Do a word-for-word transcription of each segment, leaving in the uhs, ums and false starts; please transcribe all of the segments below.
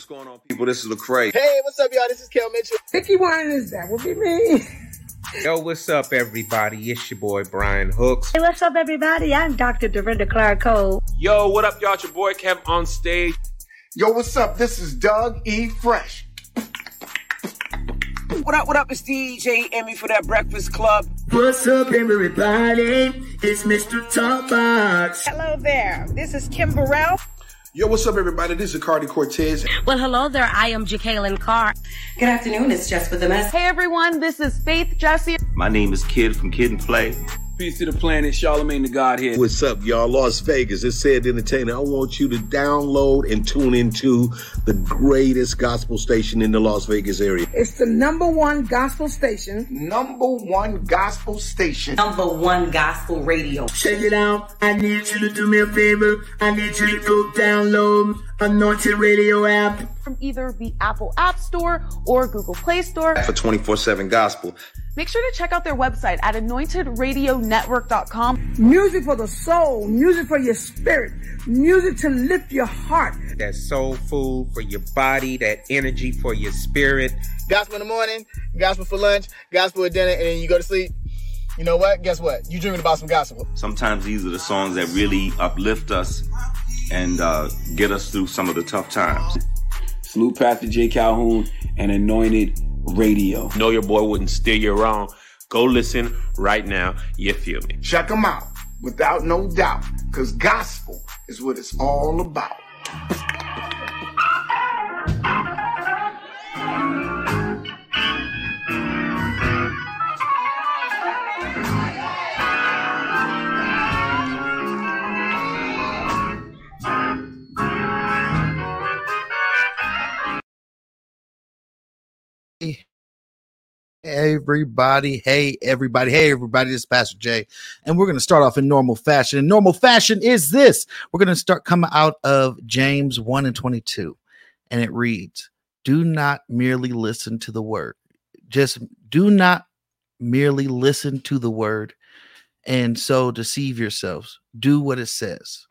going on, people? This is Lecrae. Hey, what's up, y'all? This is Kel Mitchell. Vicky Winans, that would be me. Yo, what's up, everybody? It's your boy, Brian Hooks. Hey, what's up, everybody? I'm Doctor Dorinda Clark Cole. Yo, what up, y'all? It's your boy, Kev, on stage. Yo, what's up? This is Doug E. Fresh. What up, what up? It's D J Emmy for that Breakfast Club. What's up, everybody? It's Mister Talkbox. Hello there. This is Kim Burrell. Yo, what's up, everybody? This is Cardi Cortez. Well, hello there. I am Jacqueline Carr. Good afternoon. It's Jess with the mess. Hey, everyone. This is Faith Jessie. My name is Kid from Kid and Play. Peace to the planet. Charlamagne the God here. What's up, y'all? Las Vegas. It's Said Entertainer. I want you to download and tune into the greatest gospel station in the Las Vegas area. It's the number one gospel station. Number one gospel station. Number one gospel radio. Check it out. I need you to do me a favor. I need you to go download Anointed Radio app. From either the Apple App Store or Google Play Store. For twenty-four seven Gospel. Make sure to check out their website at anointed radio network dot com. Music for the soul, music for your spirit, music to lift your heart. That soul food for your body, that energy for your spirit. Gospel in the morning, gospel for lunch, gospel at dinner, and then you go to sleep. You know what? Guess what? You dreaming about some gospel. Sometimes these are the songs that really uplift us and uh, get us through some of the tough times. Salute Pastor J. Calhoun and Anointed Radio. Know your boy wouldn't steer you wrong. Go listen right now. You feel me? Check them out, without no doubt, because gospel is what it's all about. Everybody, hey, everybody, hey, everybody, this is Pastor Jay, and we're going to start off in normal fashion. And normal fashion is this. We're going to start coming out of James one and twenty-two, and it reads, do not merely listen to the word. Just do not merely listen to the word and so deceive yourselves. Do what it says.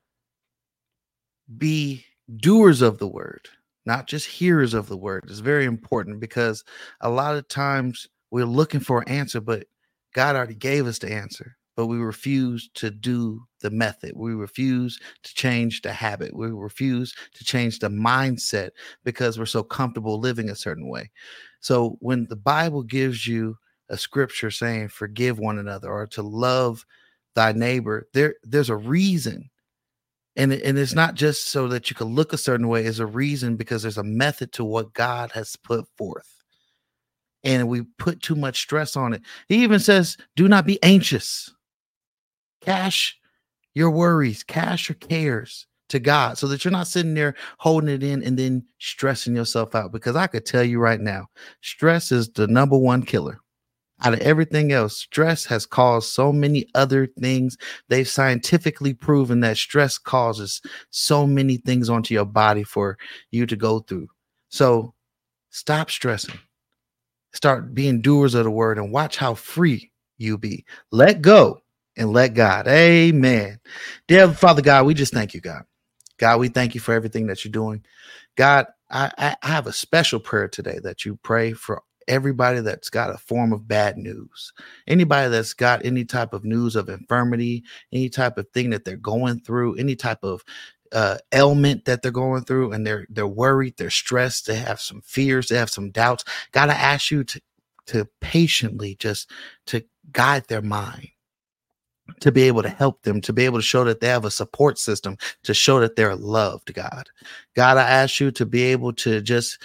Be doers of the word, not just hearers of the word. It's very important because a lot of times we're looking for an answer, but God already gave us the answer, but we refuse to do the method. We refuse to change the habit. We refuse to change the mindset because we're so comfortable living a certain way. So when the Bible gives you a scripture saying forgive one another or to love thy neighbor, there, there's a reason. And, and it's not just so that you can look a certain way. It's a reason because there's a method to what God has put forth. And we put too much stress on it. He even says, do not be anxious. Cash your worries, cash your cares to God so that you're not sitting there holding it in and then stressing yourself out. Because I could tell you right now, stress is the number one killer. Out of everything else, stress has caused so many other things. They've scientifically proven that stress causes so many things onto your body for you to go through. So stop stressing. Start being doers of the word and watch how free you be. Let go and let God. Amen. Dear Father God, we just thank you, God. God, we thank you for everything that you're doing. God, I, I have a special prayer today that you pray for everybody that's got a form of bad news, anybody that's got any type of news of infirmity, any type of thing that they're going through, any type of uh, ailment that they're going through, and they're they're worried, they're stressed, they have some fears, they have some doubts. God, I ask you to to patiently just to guide their mind, to be able to help them, to be able to show that they have a support system, to show that they're loved. God, God, I ask you to be able to just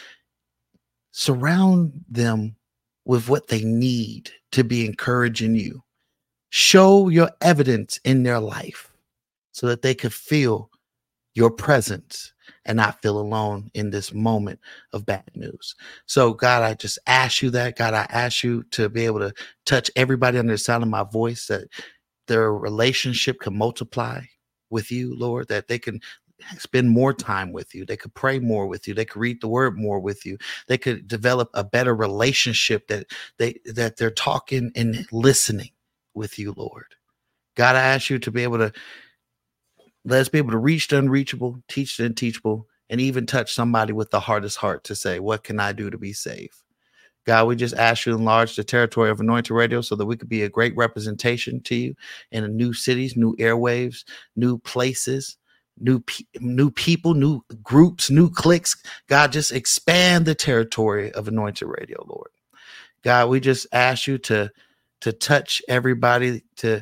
surround them with what they need to be encouraging you. Show your evidence in their life so that they could feel your presence and not feel alone in this moment of bad news. So God, I just ask you that. God, I ask you to be able to touch everybody under the sound of my voice, that their relationship can multiply with you, Lord, that they can spend more time with you. They could pray more with you. They could read the word more with you. They could develop a better relationship that they that they're talking and listening with you, Lord. God, I ask you to be able to let us be able to reach the unreachable, teach the unteachable, and even touch somebody with the hardest heart to say, what can I do to be saved? God, we just ask you to enlarge the territory of Anointed Radio so that we could be a great representation to you in new cities, new airwaves, new places, new pe- new people, new groups, new cliques. God, just expand the territory of Anointed Radio, Lord. God, we just ask you to, to touch everybody, to,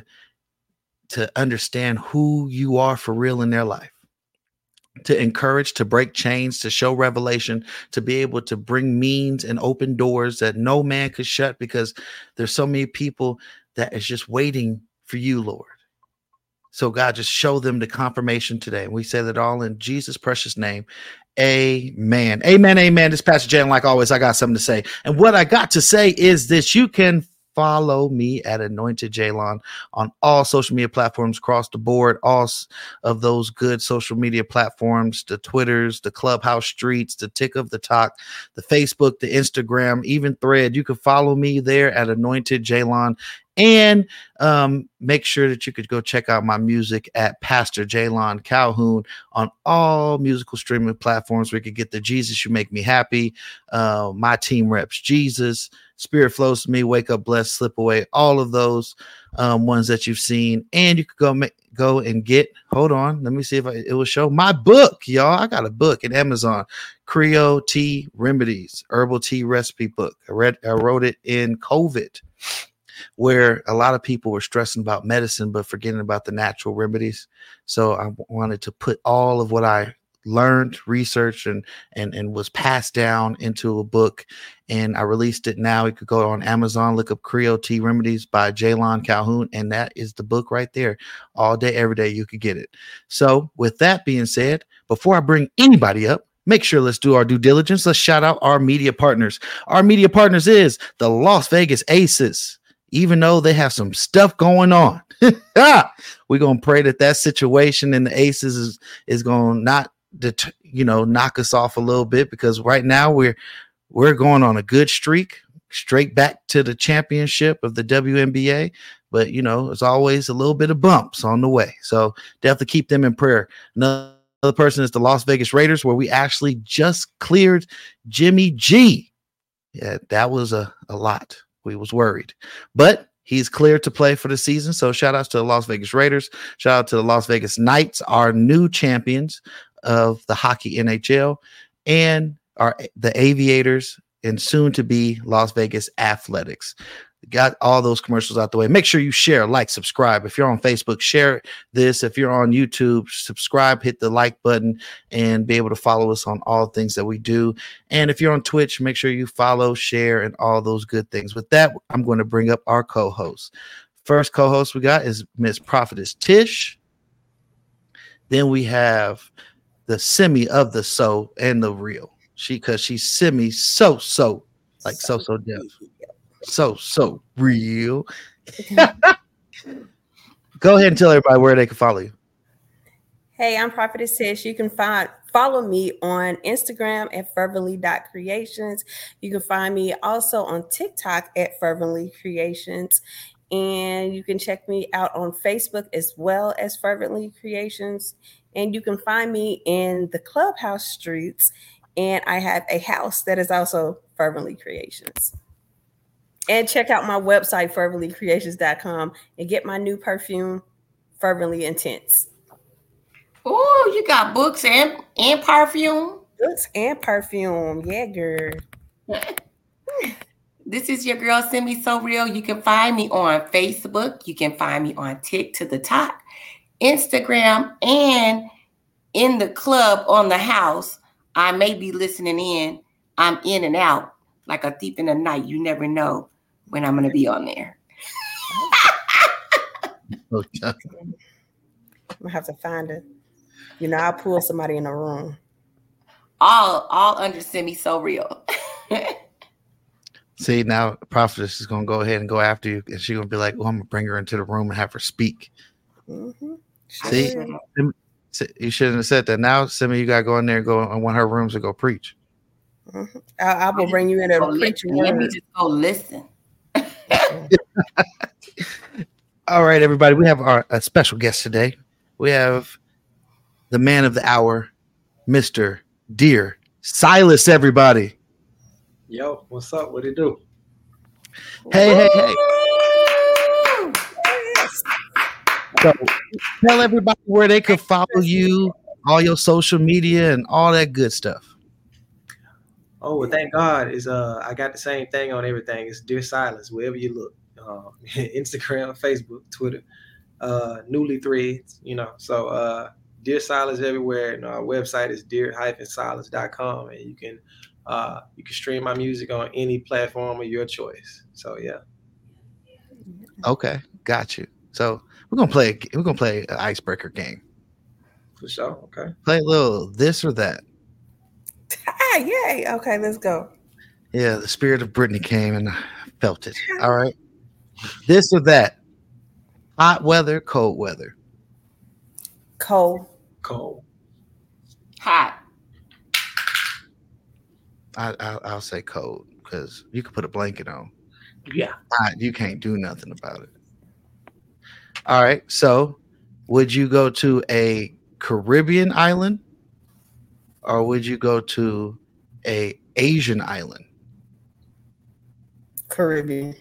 to understand who you are for real in their life, to encourage, to break chains, to show revelation, to be able to bring means and open doors that no man could shut, because there's so many people that is just waiting for you, Lord. So God, just show them the confirmation today. And we say that all in Jesus' precious name. Amen. Amen. Amen. This is Pastor Jay, and like always, I got something to say. And what I got to say is this: you can follow me at Anointed Jaylon on all social media platforms across the board, all of those good social media platforms, the Twitters, the Clubhouse streets, the Tick of the Talk, the Facebook, the Instagram, even Thread. You can follow me there at Anointed Jaylon. And um, make sure that you could go check out my music at Pastor Jaylon Calhoun on all musical streaming platforms where you can get the Jesus You Make Me Happy, uh, My Team Reps Jesus, Spirit Flows to Me, Wake Up Blessed, Slip Away, all of those um, ones that you've seen. And you could go make, go and get, hold on, let me see if I, it will show my book, y'all. I got a book at Amazon, Creole Tea Remedies, Herbal Tea Recipe Book. I read, I wrote it in COVID, where a lot of people were stressing about medicine, but forgetting about the natural remedies. So I wanted to put all of what I learned, researched, and, and, and was passed down into a book. And I released it now. You could go on Amazon, look up Creole Tea Remedies by Jaylon Calhoun. And that is the book right there. All day, every day, you could get it. So with that being said, before I bring anybody up, make sure let's do our due diligence. Let's shout out our media partners. Our media partners is the Las Vegas Aces. Even though they have some stuff going on, we're going to pray that that situation in the Aces is, is going to not, det- you know, knock us off a little bit, because right now we're, we're going on a good streak straight back to the championship of the W N B A. But, you know, there's always a little bit of bumps on the way. So definitely keep them in prayer. Another person is the Las Vegas Raiders, where we actually just cleared Jimmy G. Yeah, that was a, a lot. We was worried, but he's cleared to play for the season. So shout outs to the Las Vegas Raiders. Shout out to the Las Vegas Knights, our new champions of the hockey N H L, and our the Aviators, and soon to be Las Vegas Athletics. Got all those commercials out the way. Make sure you share, like, subscribe. If you're on Facebook, share this. If you're on YouTube, subscribe, hit the like button, and be able to follow us on all things that we do. And if you're on Twitch, make sure you follow, share, and all those good things. With that, I'm going to bring up our co-host. First co-host we got is Miss Prophetess Tish. Then we have the semi of the so and the real. She, because she's semi so so like so so deaf. So, so real. Go ahead and tell everybody where they can follow you. Hey, I'm Prophetess Tish. You can find follow me on Instagram at fervently dot creations. You can find me also on TikTok at fervently creations. And you can check me out on Facebook as well as Fervently Creations. And you can find me in the Clubhouse streets. And I have a house that is also Fervently Creations. And check out my website, fervently creations dot com, and get my new perfume, Fervently Intense. Oh, you got books and, and perfume? Books and perfume. Yeah, girl. This is your girl, Simi So Real. You can find me on Facebook. You can find me on Tick to the Talk, Instagram, and in the club on the house. I may be listening in. I'm in and out like a thief in the night. You never know when I'm going to be on there. Okay. I'm going to have to find it. You know, I'll pull somebody in the room. All all under Simi So Real. See, now Prophetess is going to go ahead and go after you. And she's going to be like, well, I'm going to bring her into the room and have her speak. Mm-hmm. See, you shouldn't have said that. Now, Simi, you got to go in there and go in one of her rooms and go preach. Mm-hmm. I, I will bring you in there to preach. Let me just go listen. All right, everybody. We have our a special guest today. We have the man of the hour, Mister Dear Silas, everybody. Yo, what's up? What it do? Hey, hey, hey. So tell everybody where they could follow you, all your social media and all that good stuff. Oh, well, thank God. Is uh I got the same thing on everything. It's Dear Silas, wherever you look. Um, Instagram, Facebook, Twitter, uh, Newly Threads, you know. So uh Dear Silas everywhere, and our website is dear dash silas dot com, and you can uh you can stream my music on any platform of your choice. So yeah. Okay, got you. So we're gonna play we're gonna play an icebreaker game. For sure. Okay. Play a little this or that. Ah, yay. Okay, let's go. Yeah, the spirit of Brittany came and I felt it. All right. This or that. Hot weather, cold weather. Cold. Cold. Hot. I, I I'll say cold because you can put a blanket on. Yeah. Hot, you can't do nothing about it. All right. So would you go to a Caribbean island or would you go to a Asian island? Caribbean.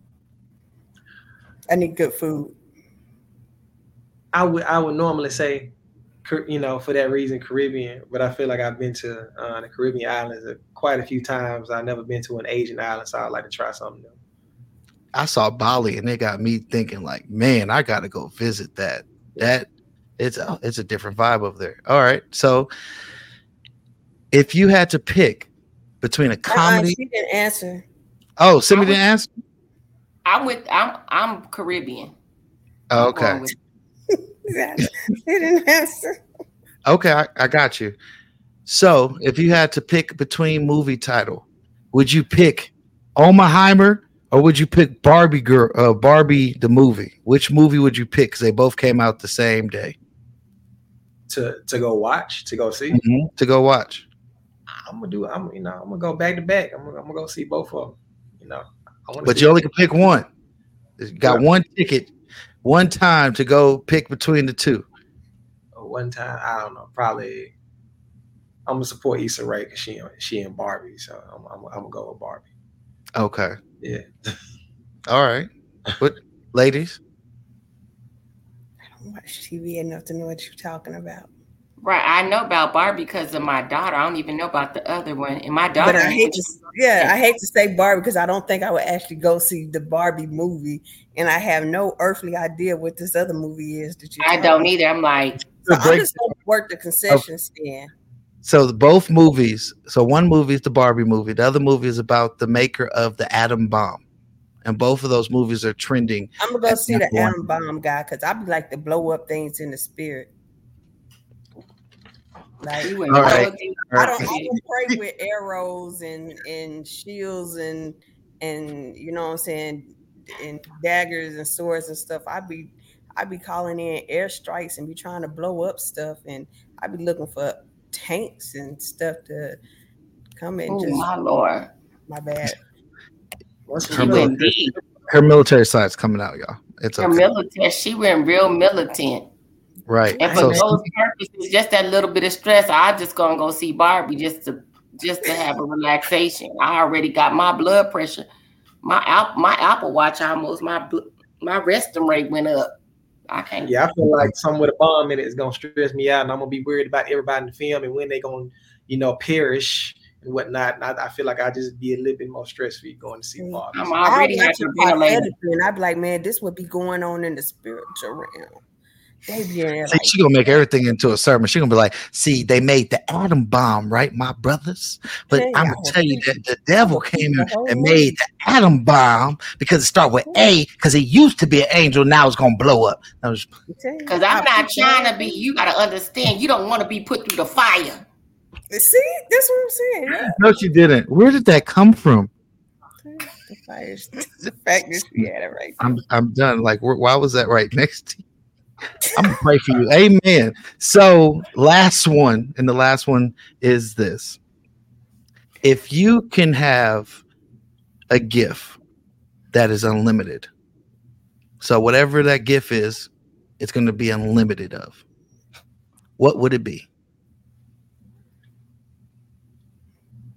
I need good food. I would I would normally say, you know, for that reason, Caribbean, but I feel like I've been to uh, the Caribbean islands quite a few times. I've never been to an Asian island, so I'd like to try something new. I saw Bali and it got me thinking like, man, I got to go visit that. That it's a, it's a different vibe over there. All right. So if you had to pick between a comedy. Uh, she didn't answer. Oh, Simi didn't answer? I'm with I'm I'm Caribbean. Oh, okay. She didn't answer. Okay, I, I got you. So if you had to pick between movie title, would you pick Oppenheimer or would you pick Barbie girl uh, Barbie the movie? Which movie would you pick? Because they both came out the same day. To to go watch, to go see. Mm-hmm. To go watch. I'm gonna do. I'm you know I'm gonna go back to back. I'm gonna, I'm gonna go see both of them. You know. I But you only can pick one. You got yeah. one ticket, one time to go pick between the two. One time, I don't know. Probably, I'm gonna support Issa Rae because she she and Barbie, so I'm, I'm I'm gonna go with Barbie. Okay. Yeah. All right. But ladies, I don't watch T V enough to know what you're talking about. Right, I know about Barbie because of my daughter. I don't even know about the other one. And my daughter, but I hate to, yeah, I hate to say Barbie because I don't think I would actually go see the Barbie movie, and I have no earthly idea what this other movie is that you. I don't about. either. I'm like, so I'm just going to work the concession stand. So both movies. So one movie is the Barbie movie. The other movie is about the maker of the atom bomb, and both of those movies are trending. I'm gonna go see the one. atom bomb guy because I be like to blow up things in the spirit. Like, All right. I don't, I don't pray with arrows and, and shields and and you know what I'm saying, and daggers and swords and stuff. I be I be calling in airstrikes and be trying to blow up stuff, and I be looking for tanks and stuff to come in. Oh just, my lord, my bad. Her military, her military side's coming out, y'all. It's her okay. military. She went real militant. Right. And for so, those purposes, just that little bit of stress, I just gonna go see Barbie just to just to have a relaxation. I already got my blood pressure, my Apple, my Apple Watch almost my my resting rate went up. I can't. Yeah, I feel like something with a bomb in it is gonna stress me out, and I'm gonna be worried about everybody in the film and when they gonna, you know, perish and whatnot. And I, I feel like I just be a little bit more stress free going to see Barbie. I'm already hyperventilating, and I'd be like, man, this would be going on in the spiritual realm. They be see, like, she gonna make everything into a sermon. She gonna be like, see, they made the atom bomb, right, my brothers? But hey, I'm gonna tell you that the devil came in and made the atom bomb because it started with A, because it used to be an angel, now it's gonna blow up. Because I'm not trying to be, you gotta understand, you don't want to be put through the fire. See, that's what I'm saying. Yeah. No, she didn't. Where did that come from? The fire, the fact that she had it right there. I'm I'm done. Like, why was that right next to you? I'm gonna pray for you. Amen. So last one, and the last one is this. If you can have a gift that is unlimited, so whatever that gift is, it's going to be unlimited of, what would it be?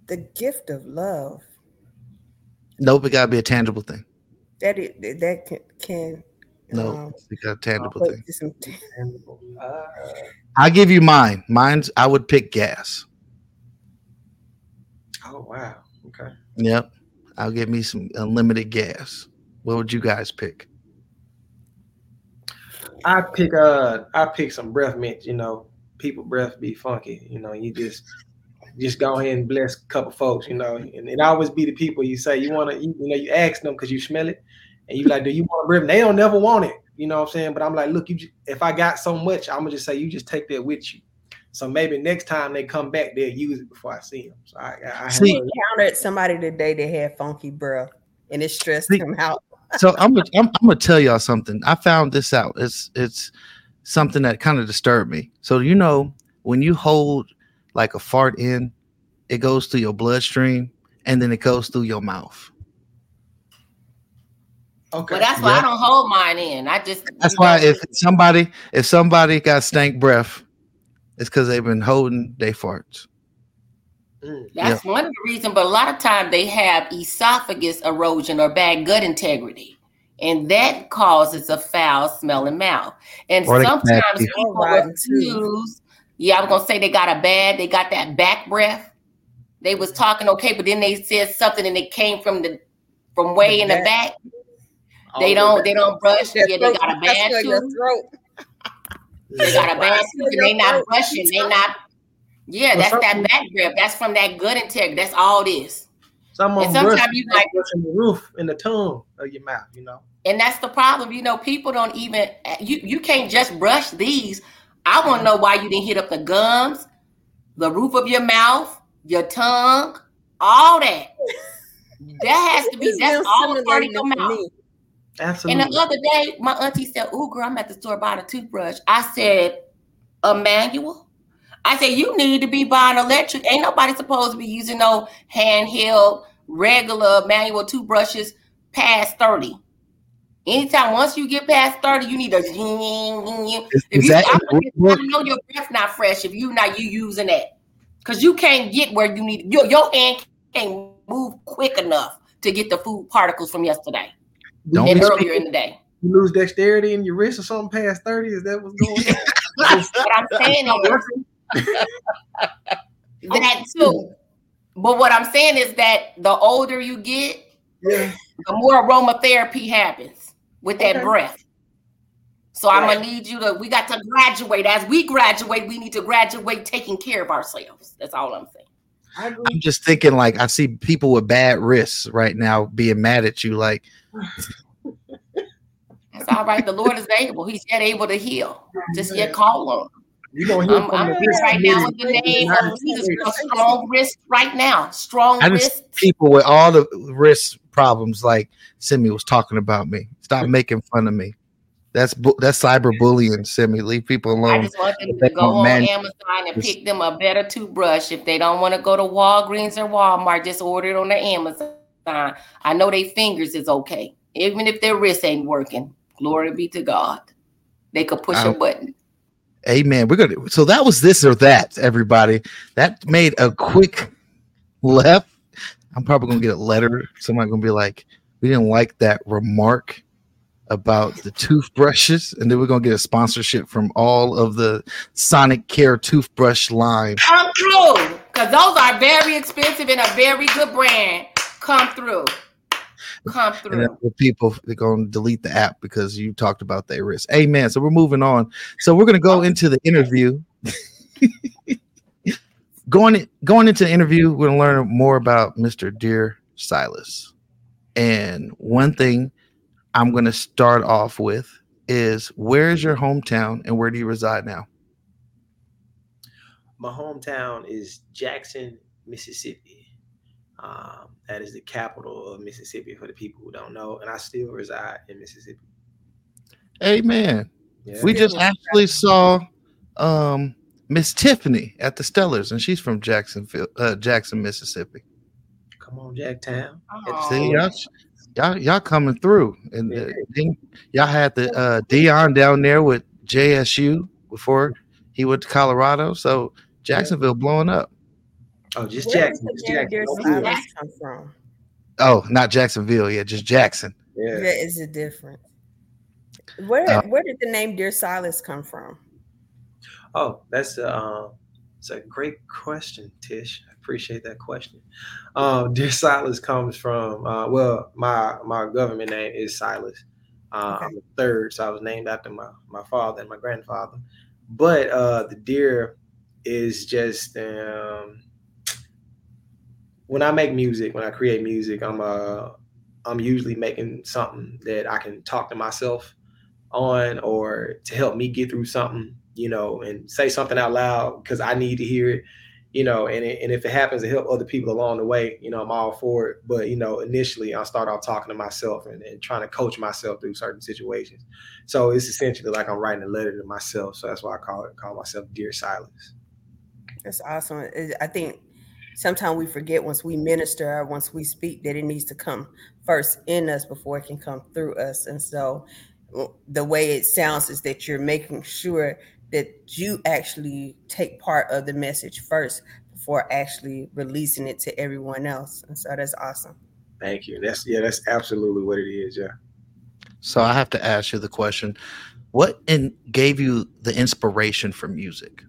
The gift of love. Nope, it gotta be a tangible thing. That it that can can No, um, it got a tangible put thing. some- Uh, I'll give you mine. Mine's I would pick gas. oh wow. Okay. Yep. I'll give me some unlimited gas. What would you guys pick? I pick uh I pick some breath mint, you know. People breath be funky, you know, you just just go ahead and bless a couple folks, you know, and it always be the people you say you want to, you, you know, you ask them because you smell it, and you like, do you want a breath? And they don't never want it, you know what I'm saying? But I'm like, look, you just, if I got so much, I'm gonna just say you just take that with you. So maybe next time they come back, they'll use it before I see them. So I, I, I See, encountered somebody today that had funky breath, and it stressed See, him out. So I'm gonna I'm, I'm gonna tell y'all something. I found this out. It's it's something that kind of disturbed me. So you know when you hold like a fart in, it goes through your bloodstream and then it goes through your mouth. Okay. Well, that's why Yep. I don't hold mine in. I just That's you why know, if somebody if somebody got stank breath, it's because they've been holding their farts. that's one of the reasons. But a lot of times they have esophagus erosion or bad gut integrity, and that causes a foul smelling mouth. And Or they got sometimes bad teeth. people Rotten refuse. Yeah, I was gonna say they got a bad. They got that back breath. They was talking okay, but then they said something and it came from the from way in the back. They don't. They don't brush. Yeah, they got a bad tooth. They got a bad tooth, and they not brushing. They not. Yeah, Well, that's some that people- back breath. That's from that gut integrity. That's all this. Some of And them brush, sometimes you like, brushing the roof and the tongue of your mouth, you know. and that's the problem. You know, people don't even. You you can't just brush these. I want to know why you didn't hit up the gums, the roof of your mouth, your tongue, all that. That has to be. It's That's been all a part of stimulating your for mouth. me. Absolutely. And the other day, my auntie said, "Ooh, girl, I'm at the store buying a toothbrush." I said, "A manual?" I said, "You need to be buying electric. Ain't nobody supposed to be using no handheld, regular manual toothbrushes past thirty. Anytime, once you get past thirty, you need to. Is, If is you, that I, what- I know your breath not fresh if you not you using that, because you can't get where you need. Your your hand can't move quick enough to get the food particles from yesterday Don't and be earlier speaking- in the day. You lose dexterity in your wrist or something past thirty? Is that what's going on? What I'm saying is that too. But what I'm saying is that the older you get, yeah, the more aromatherapy happens with that Okay. breath. So I'm gonna need you to. We got to graduate. As we graduate, we need to graduate taking care of ourselves. That's all I'm saying. I'm just thinking like I see people with bad wrists right now being mad at you like It's all right. The Lord is able. He's yet able to heal. Just yet call on him. You gonna hear I'm, from I'm the here right now in the name of United Jesus. States. A strong wrist right now. Strong I wrist. just people with all the wrist problems like Simi was talking about me. Stop making fun of me. That's bu- that's cyberbullying, Simi. Leave people alone. I just want them If they to go want on man- Amazon and pick them a better toothbrush. If they don't want to go to Walgreens or Walmart, just order it on the Amazon. I know their fingers is okay. Even if their wrist ain't working. Glory be to God. They could push a Wow. button. Amen. We're gonna. So that was this or that. Everybody, that made a quick left. I'm probably gonna get a letter. Somebody gonna be like, "We didn't like that remark about the toothbrushes," and then we're gonna get a sponsorship from all of the Sonic Care toothbrush line. Come through. Because those are very expensive and a very good brand. Come through. Come And through. then the people they're gonna delete the app because you talked about their risk. Amen. So we're moving on. So we're gonna go into the interview. going going into the interview, we're gonna learn more about Mister Dear Silas. And one thing I'm gonna start off with is where is your hometown and where do you reside now? My hometown is Jackson, Mississippi. Um, that is the capital of Mississippi for the people who don't know, and I still reside in Mississippi. Amen. Yeah. We just actually saw um Miss Tiffany at the Stellars, and she's from Jacksonville, uh, Jackson, Mississippi. Come on, Jacktown. See, y'all, y'all, y'all coming through, and uh, then y'all had the uh, Dion down there with J S U before he went to Colorado. So Jacksonville blowing up. Oh, just Where Jackson. does Just the name Jackson. Dear No Silas Bill. come from? Oh, not Jacksonville. Yeah, just Jackson. Yeah. Yeah, is it different? Where Uh, where did the name Dear Silas come from? Oh, that's a, um, it's a great question, Tish. I appreciate that question. Um, Dear Silas comes from uh, well, my my government name is Silas. Uh, Okay. I'm the third, so I was named after my my father and my grandfather. But uh, the deer is just um, when I make music, when I create music, I'm uh I'm usually making something that I can talk to myself on or to help me get through something, you know, and say something out loud because I need to hear it, you know, and, it, and if it happens to help other people along the way, you know, I'm all for it. But, you know, initially I'll start off talking to myself and, and trying to coach myself through certain situations. So it's essentially like I'm writing a letter to myself. So that's why I call it, call myself Dear Silas. That's awesome. It- I think sometimes we forget once we minister or once we speak that it needs to come first in us before it can come through us. And so the way it sounds is that you're making sure that you actually take part of the message first before actually releasing it to everyone else. And so that's awesome. Thank you. That's yeah, that's absolutely what it is. Yeah. So I have to ask you the question: what in gave you the inspiration for music?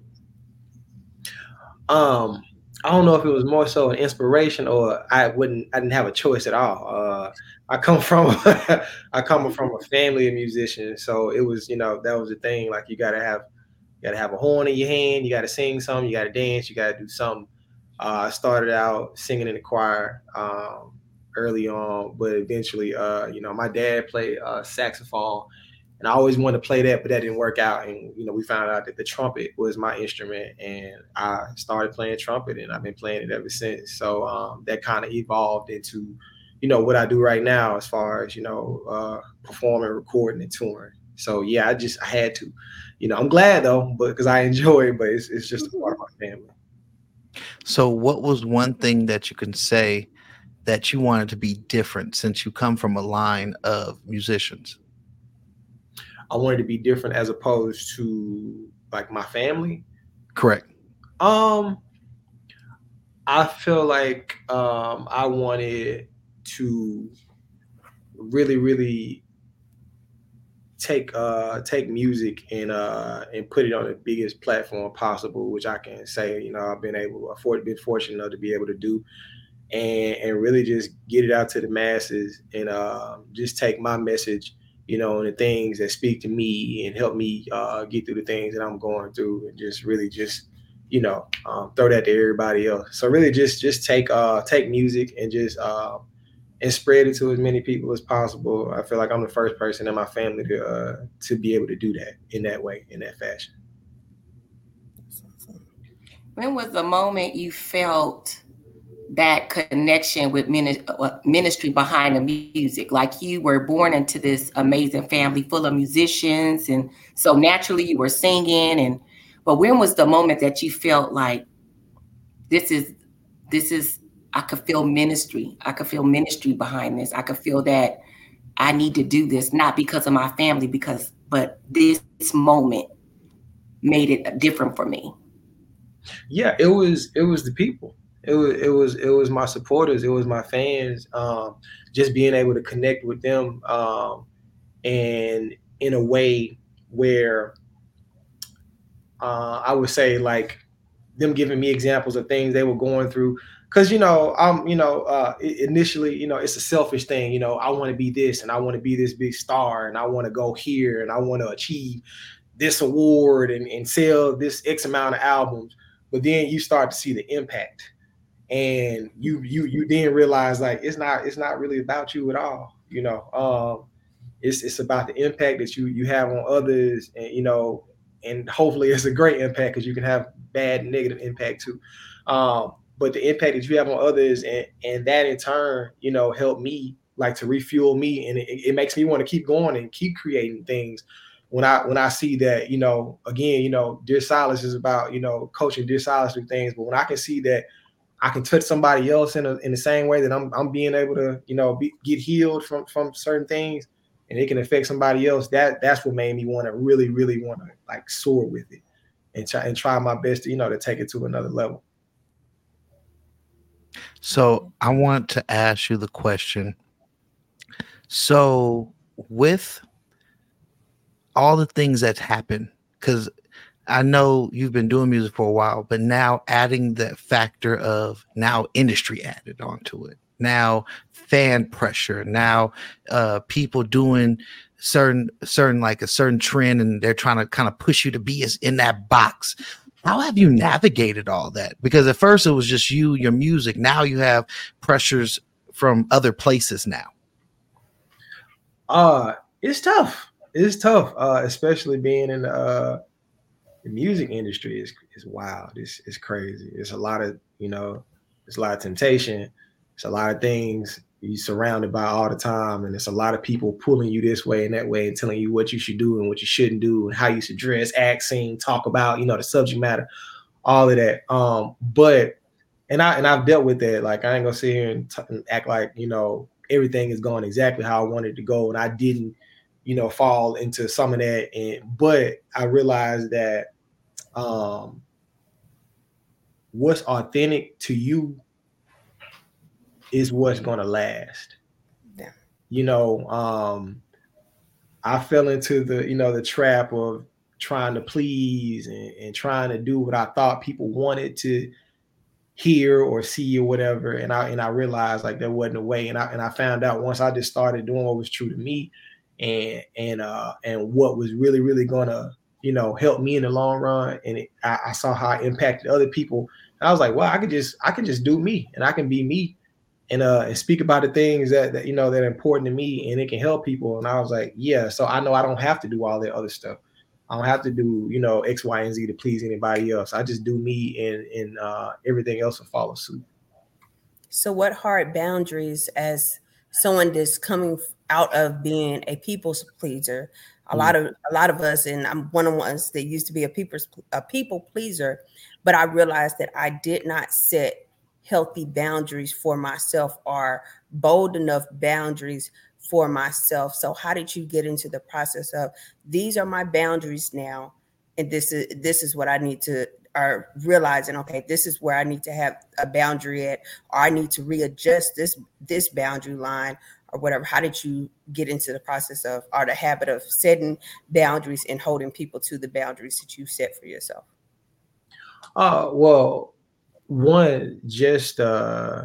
Um, I don't know if it was more so an inspiration or I wouldn't, I didn't have a choice at all. Uh, I come from, I come from a family of musicians. So it was, you know, that was the thing. Like you got to have, you got to have a horn in your hand. You got to sing something. You got to dance. You got to do something. Uh, I started out singing in the choir um, early on, but eventually, uh, you know, my dad played uh, saxophone. And I always wanted to play that, but that didn't work out. And, you know, we found out that the trumpet was my instrument and I started playing trumpet and I've been playing it ever since. So um, that kind of evolved into, you know, what I do right now as far as, you know, uh, performing, recording and touring. So, yeah, I just, I had to, you know, I'm glad though, but because I enjoy it, but it's, it's just a part of my family. So what was one thing that you can say that you wanted to be different since you come from a line of musicians? I wanted to be different as opposed to like my family. Correct. Um, I feel like um, I wanted to really, really take uh, take music and uh, and put it on the biggest platform possible, which I can say, you know, I've been able, afford, been fortunate enough to be able to do, and and really just get it out to the masses and uh, just take my message, you know, and the things that speak to me and help me uh, get through the things that I'm going through and just really just, you know, um, throw that to everybody else. So really just just take uh, take music and just uh, and spread it to as many people as possible. I feel like I'm the first person in my family to uh, to be able to do that in that way, in that fashion. When was the moment you felt that connection with ministry behind the music? Like you were born into this amazing family full of musicians, and so naturally you were singing. And but when was the moment that you felt like this is this is I could feel ministry. I could feel ministry behind this. I could feel that I need to do this, not because of my family, because but this moment made it different for me. Yeah, it was it was the people. It was it was it was my supporters. It was my fans. Um, just being able to connect with them, um, and in a way where uh, I would say like them giving me examples of things they were going through. Because you know, I'm you know uh, initially you know it's a selfish thing. You know, I want to be this and I want to be this big star and I want to go here and I want to achieve this award and, and sell this X amount of albums. But then you start to see the impact. And you you you then realize like it's not it's not really about you at all, you know. Um, it's it's about the impact that you you have on others, and you know, and hopefully it's a great impact because you can have bad and negative impact too. Um, but the impact that you have on others, and and that in turn, you know, help me like to refuel me, and it, it makes me want to keep going and keep creating things. When I when I see that, you know, again, you know, Dear Silas is about you know coaching Dear Silas through things, but when I can see that I can touch somebody else in a, in the same way that I'm I'm being able to, you know, be, get healed from, from certain things, and it can affect somebody else. That that's what made me want to really, really want to like soar with it and try and try my best to, you know, to take it to another level. So I want to ask you the question. So with all the things that's happened, because I know you've been doing music for a while, but now adding the factor of now industry added onto it, now fan pressure, now uh, people doing certain, certain like a certain trend, and they're trying to kind of push you to be as in that box. How have you navigated all that? Because at first it was just you, your music. Now you have pressures from other places now. Uh, it's tough. It's tough, uh, especially being in the, uh, the music industry is is wild. It's it's crazy. It's a lot of, you know, it's a lot of temptation. It's a lot of things you're surrounded by all the time, and it's a lot of people pulling you this way and that way and telling you what you should do and what you shouldn't do and how you should dress, act, sing, talk about, you know, the subject matter, all of that. Um, but and I and I've dealt with that. Like, I ain't gonna sit here and, t- and act like, you know, everything is going exactly how I wanted to go, and I didn't, you know, fall into some of that. And but I realized that um, what's authentic to you is what's going to last. Yeah. You know, um, I fell into the, you know, the trap of trying to please and, and trying to do what I thought people wanted to hear or see or whatever. And I, and I realized like there wasn't a way. And I, and I found out once I just started doing what was true to me and, and, uh, and what was really, really going to, you know, help me in the long run. And it, I, I saw how it impacted other people. And I was like, well, I could just, I can just do me, and I can be me. And uh, and speak about the things that, that, you know, that are important to me, and it can help people. And I was like, yeah, so I know I don't have to do all that other stuff. I don't have to do, you know, X, Y, and Z to please anybody else. I just do me, and, and uh, everything else will follow suit. So what hard boundaries, as someone that's coming out of being a people's pleaser, a mm. lot of a lot of us, and I'm one of the ones that used to be a people's a people pleaser, but I realized that I did not set healthy boundaries for myself, or bold enough boundaries for myself. So how did you get into the process of, these are my boundaries now, and this is this is what I need to, or realizing, okay, this is where I need to have a boundary at, or I need to readjust this this boundary line or whatever. How did you get into the process of, or the habit of setting boundaries and holding people to the boundaries that you set for yourself? Uh, well, One, just uh,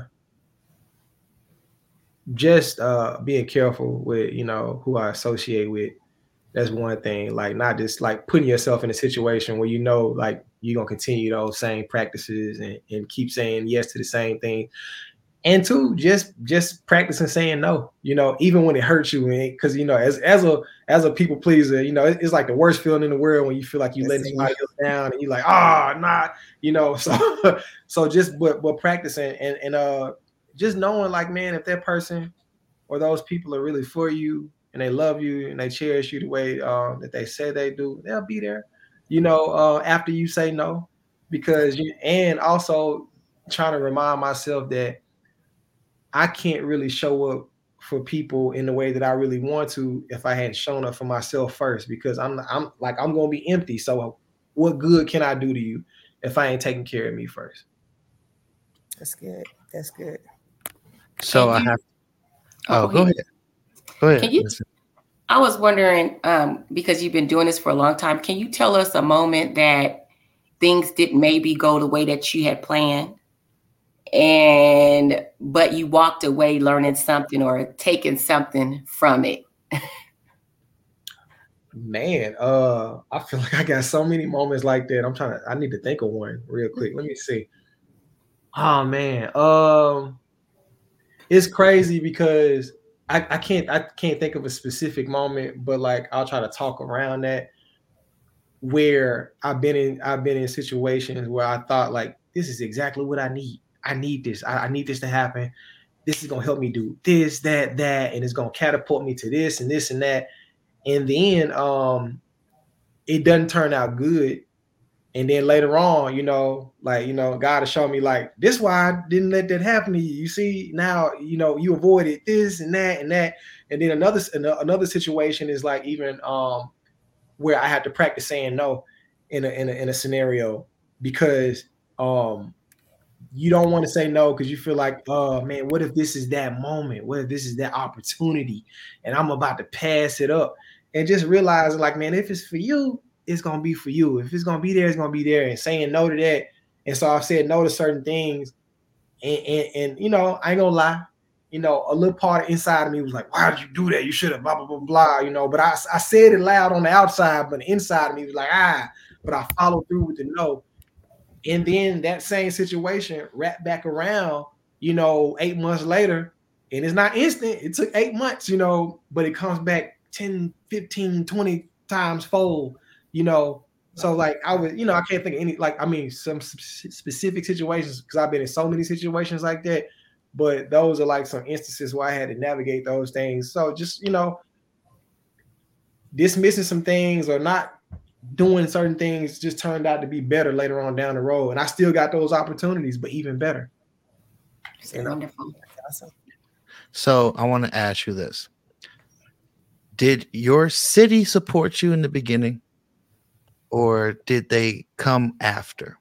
just uh, being careful with, you know, who I associate with. That's one thing. Like, not just like putting yourself in a situation where you know, like, you're gonna continue those same practices and, and keep saying yes to the same thing. And two, just just practicing saying no. You know, even when it hurts you, because you know, as as a as a people pleaser, you know, it's like the worst feeling in the world when you feel like you letting somebody else down, and you're like, ah, oh, nah, you know. So, so just but but practicing and and uh, just knowing, like, man, if that person or those people are really for you and they love you and they cherish you the way uh, that they say they do, they'll be there. You know, uh, after you say no, because you, and also trying to remind myself that I can't really show up for people in the way that I really want to if I hadn't shown up for myself first, because I'm I'm like, I'm going to be empty. So what good can I do to you if I ain't taking care of me first? That's good. That's good. So Can I you- have, oh, Oh, go he- ahead. Go ahead. Can you? I was wondering, um, because you've been doing this for a long time, can you tell us a moment that things didn't maybe go the way that you had planned, and but you walked away learning something or taking something from it? Man, uh, I feel like I got so many moments like that. I'm trying to, I need to think of one real quick. Let me see. Oh man. Um, it's crazy because I, I can't, I can't think of a specific moment, but like, I'll try to talk around that, where I've been in, I've been in situations where I thought, like, this is exactly what I need. I need this. I, I need this to happen. This is going to help me do this, that, that, and it's going to catapult me to this and this and that. And then um, it doesn't turn out good. And then later on, you know, like, you know, God has shown me, like, this is why I didn't let that happen to you. You see, now, you know, you avoided this and that and that. And then another another situation is like, even um, where I had to practice saying no in a in a, in a scenario, because um, you don't want to say no because you feel like, oh man, what if this is that moment? What if this is that opportunity and I'm about to pass it up? And just realize, like, man, if it's for you, it's gonna be for you. If it's gonna be there, it's gonna be there. And saying no to that. And so I've said no to certain things. And, and, and you know, I ain't gonna lie. You know, a little part inside of me was like, why did you do that? You should have blah, blah, blah, blah, you know. But I, I said it loud on the outside, but the inside of me was like, ah, but I followed through with the no. And then that same situation wrapped back around, you know, eight months later. And it's not instant. It took eight months, you know, but it comes back ten, fifteen, twenty times fold, you know. So like I was, you know, I can't think of any, like, I mean, some specific situations because I've been in so many situations like that. But those are like some instances where I had to navigate those things. So just, you know, dismissing some things or not doing certain things just turned out to be better later on down the road. And I still got those opportunities, but even better. You know? Wonderful. Awesome. So I want to ask you this. Did your city support you in the beginning or did they come after?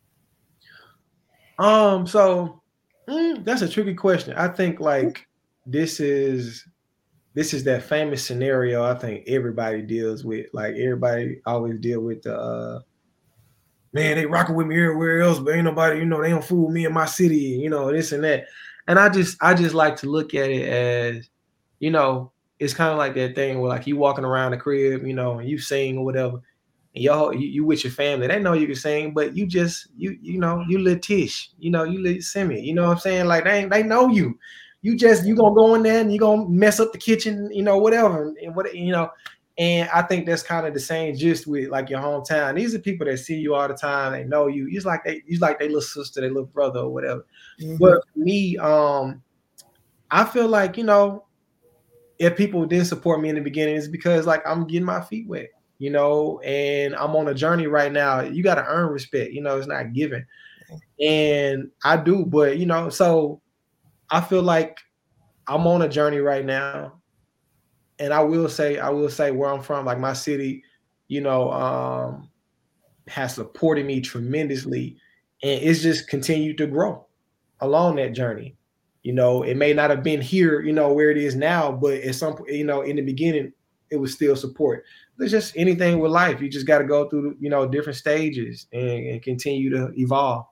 Um, so Mm, that's a tricky question. I think like this is this is that famous scenario I think everybody deals with. Like everybody always deal with the uh, man, they rocking with me everywhere else, but ain't nobody, you know, they don't fool me in my city, you know, this and that. And I just I just like to look at it as, you know, it's kind of like that thing where like you walking around the crib, you know, and you sing or whatever. And y'all, you, you with your family, they know you can sing, but you just, you you know, you little Tish, you know, you little Simi, you know what I'm saying? Like they they know you. You just, you gonna go in there and you gonna mess up the kitchen, you know, whatever, and what, you know. And I think that's kind of the same just with like your hometown. These are people that see you all the time. They know you. It's like they, it's like their little sister, their little brother, or whatever. Mm-hmm. But for me, um, I feel like, you know, if people didn't support me in the beginning, it's because like I'm getting my feet wet. You know, and I'm on a journey right now. You got to earn respect. You know, it's not given. And I do, but, you know, so I feel like I'm on a journey right now. And I will say, I will say where I'm from, like my city, you know, um, has supported me tremendously. And it's just continued to grow along that journey. You know, it may not have been here, you know, where it is now, but at some point, you know, in the beginning, it was still support. There's just anything with life. You just got to go through, you know, different stages and, and continue to evolve.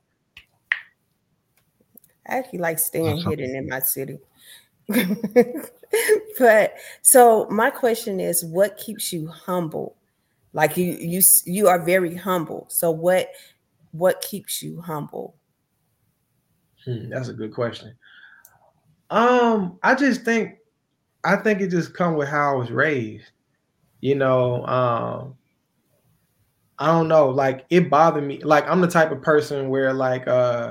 I actually like staying hidden in my city. But so my question is, what keeps you humble? Like you, you, you are very humble. So what, what keeps you humble? Hmm, that's a good question. Um, I just think, I think it just comes with how I was raised. You know, um, I don't know, like it bothered me. Like I'm the type of person where like uh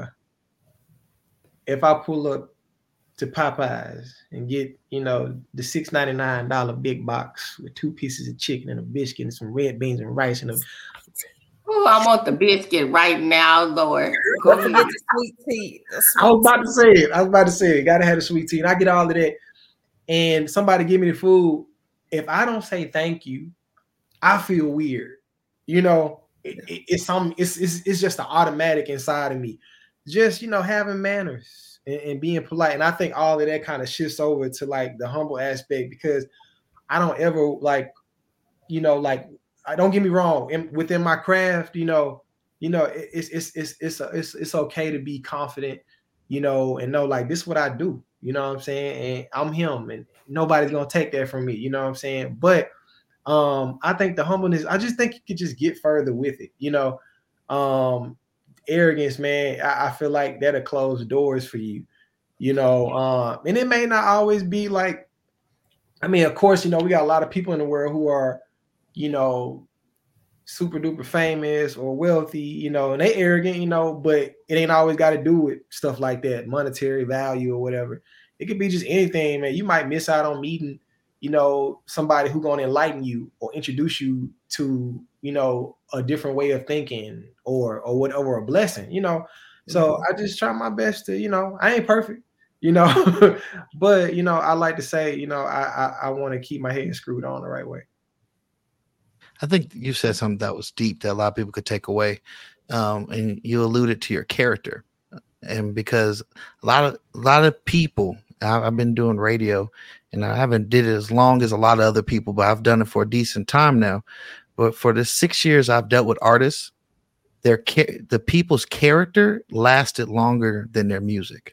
if I pull up to Popeyes and get, you know, the six ninety-nine dollar big box with two pieces of chicken and a biscuit and some red beans and rice and a oh, I want the biscuit right now, Lord. Go get the sweet tea. The sweet I was about to say it. I was about to say it. Gotta have the sweet tea. And I get all of that. And somebody give me the food. If I don't say thank you, I feel weird. You know, it, it, it's some it's, it's it's just an automatic inside of me. Just, you know, having manners and, and being polite. And I think all of that kind of shifts over to like the humble aspect because I don't ever like, you know, like I don't get me wrong. In, within my craft, you know, you know, it, it's it's it's it's a, it's it's okay to be confident, you know, and know like this is what I do. You know what I'm saying? And I'm him and nobody's going to take that from me. You know what I'm saying? But um, I think the humbleness, I just think you could just get further with it. You know, um, arrogance, man, I, I feel like that'll close doors for you, you know, uh, and it may not always be like, I mean, of course, you know, we got a lot of people in the world who are, you know, super duper famous or wealthy, you know, and they arrogant, you know, but it ain't always got to do with stuff like that, monetary value or whatever. It could be just anything, man. You might miss out on meeting, you know, somebody who's going to enlighten you or introduce you to, you know, a different way of thinking or or whatever, a blessing, you know. So mm-hmm. I just try my best to, you know, I ain't perfect, you know, but, you know, I like to say, you know, I I, I want to keep my head screwed on the right way. I think you said something that was deep that a lot of people could take away. Um, and you alluded to your character. And because a lot of a lot of people, I've been doing radio, and I haven't did it as long as a lot of other people, but I've done it for a decent time now. But for the six years I've dealt with artists, their the people's character lasted longer than their music.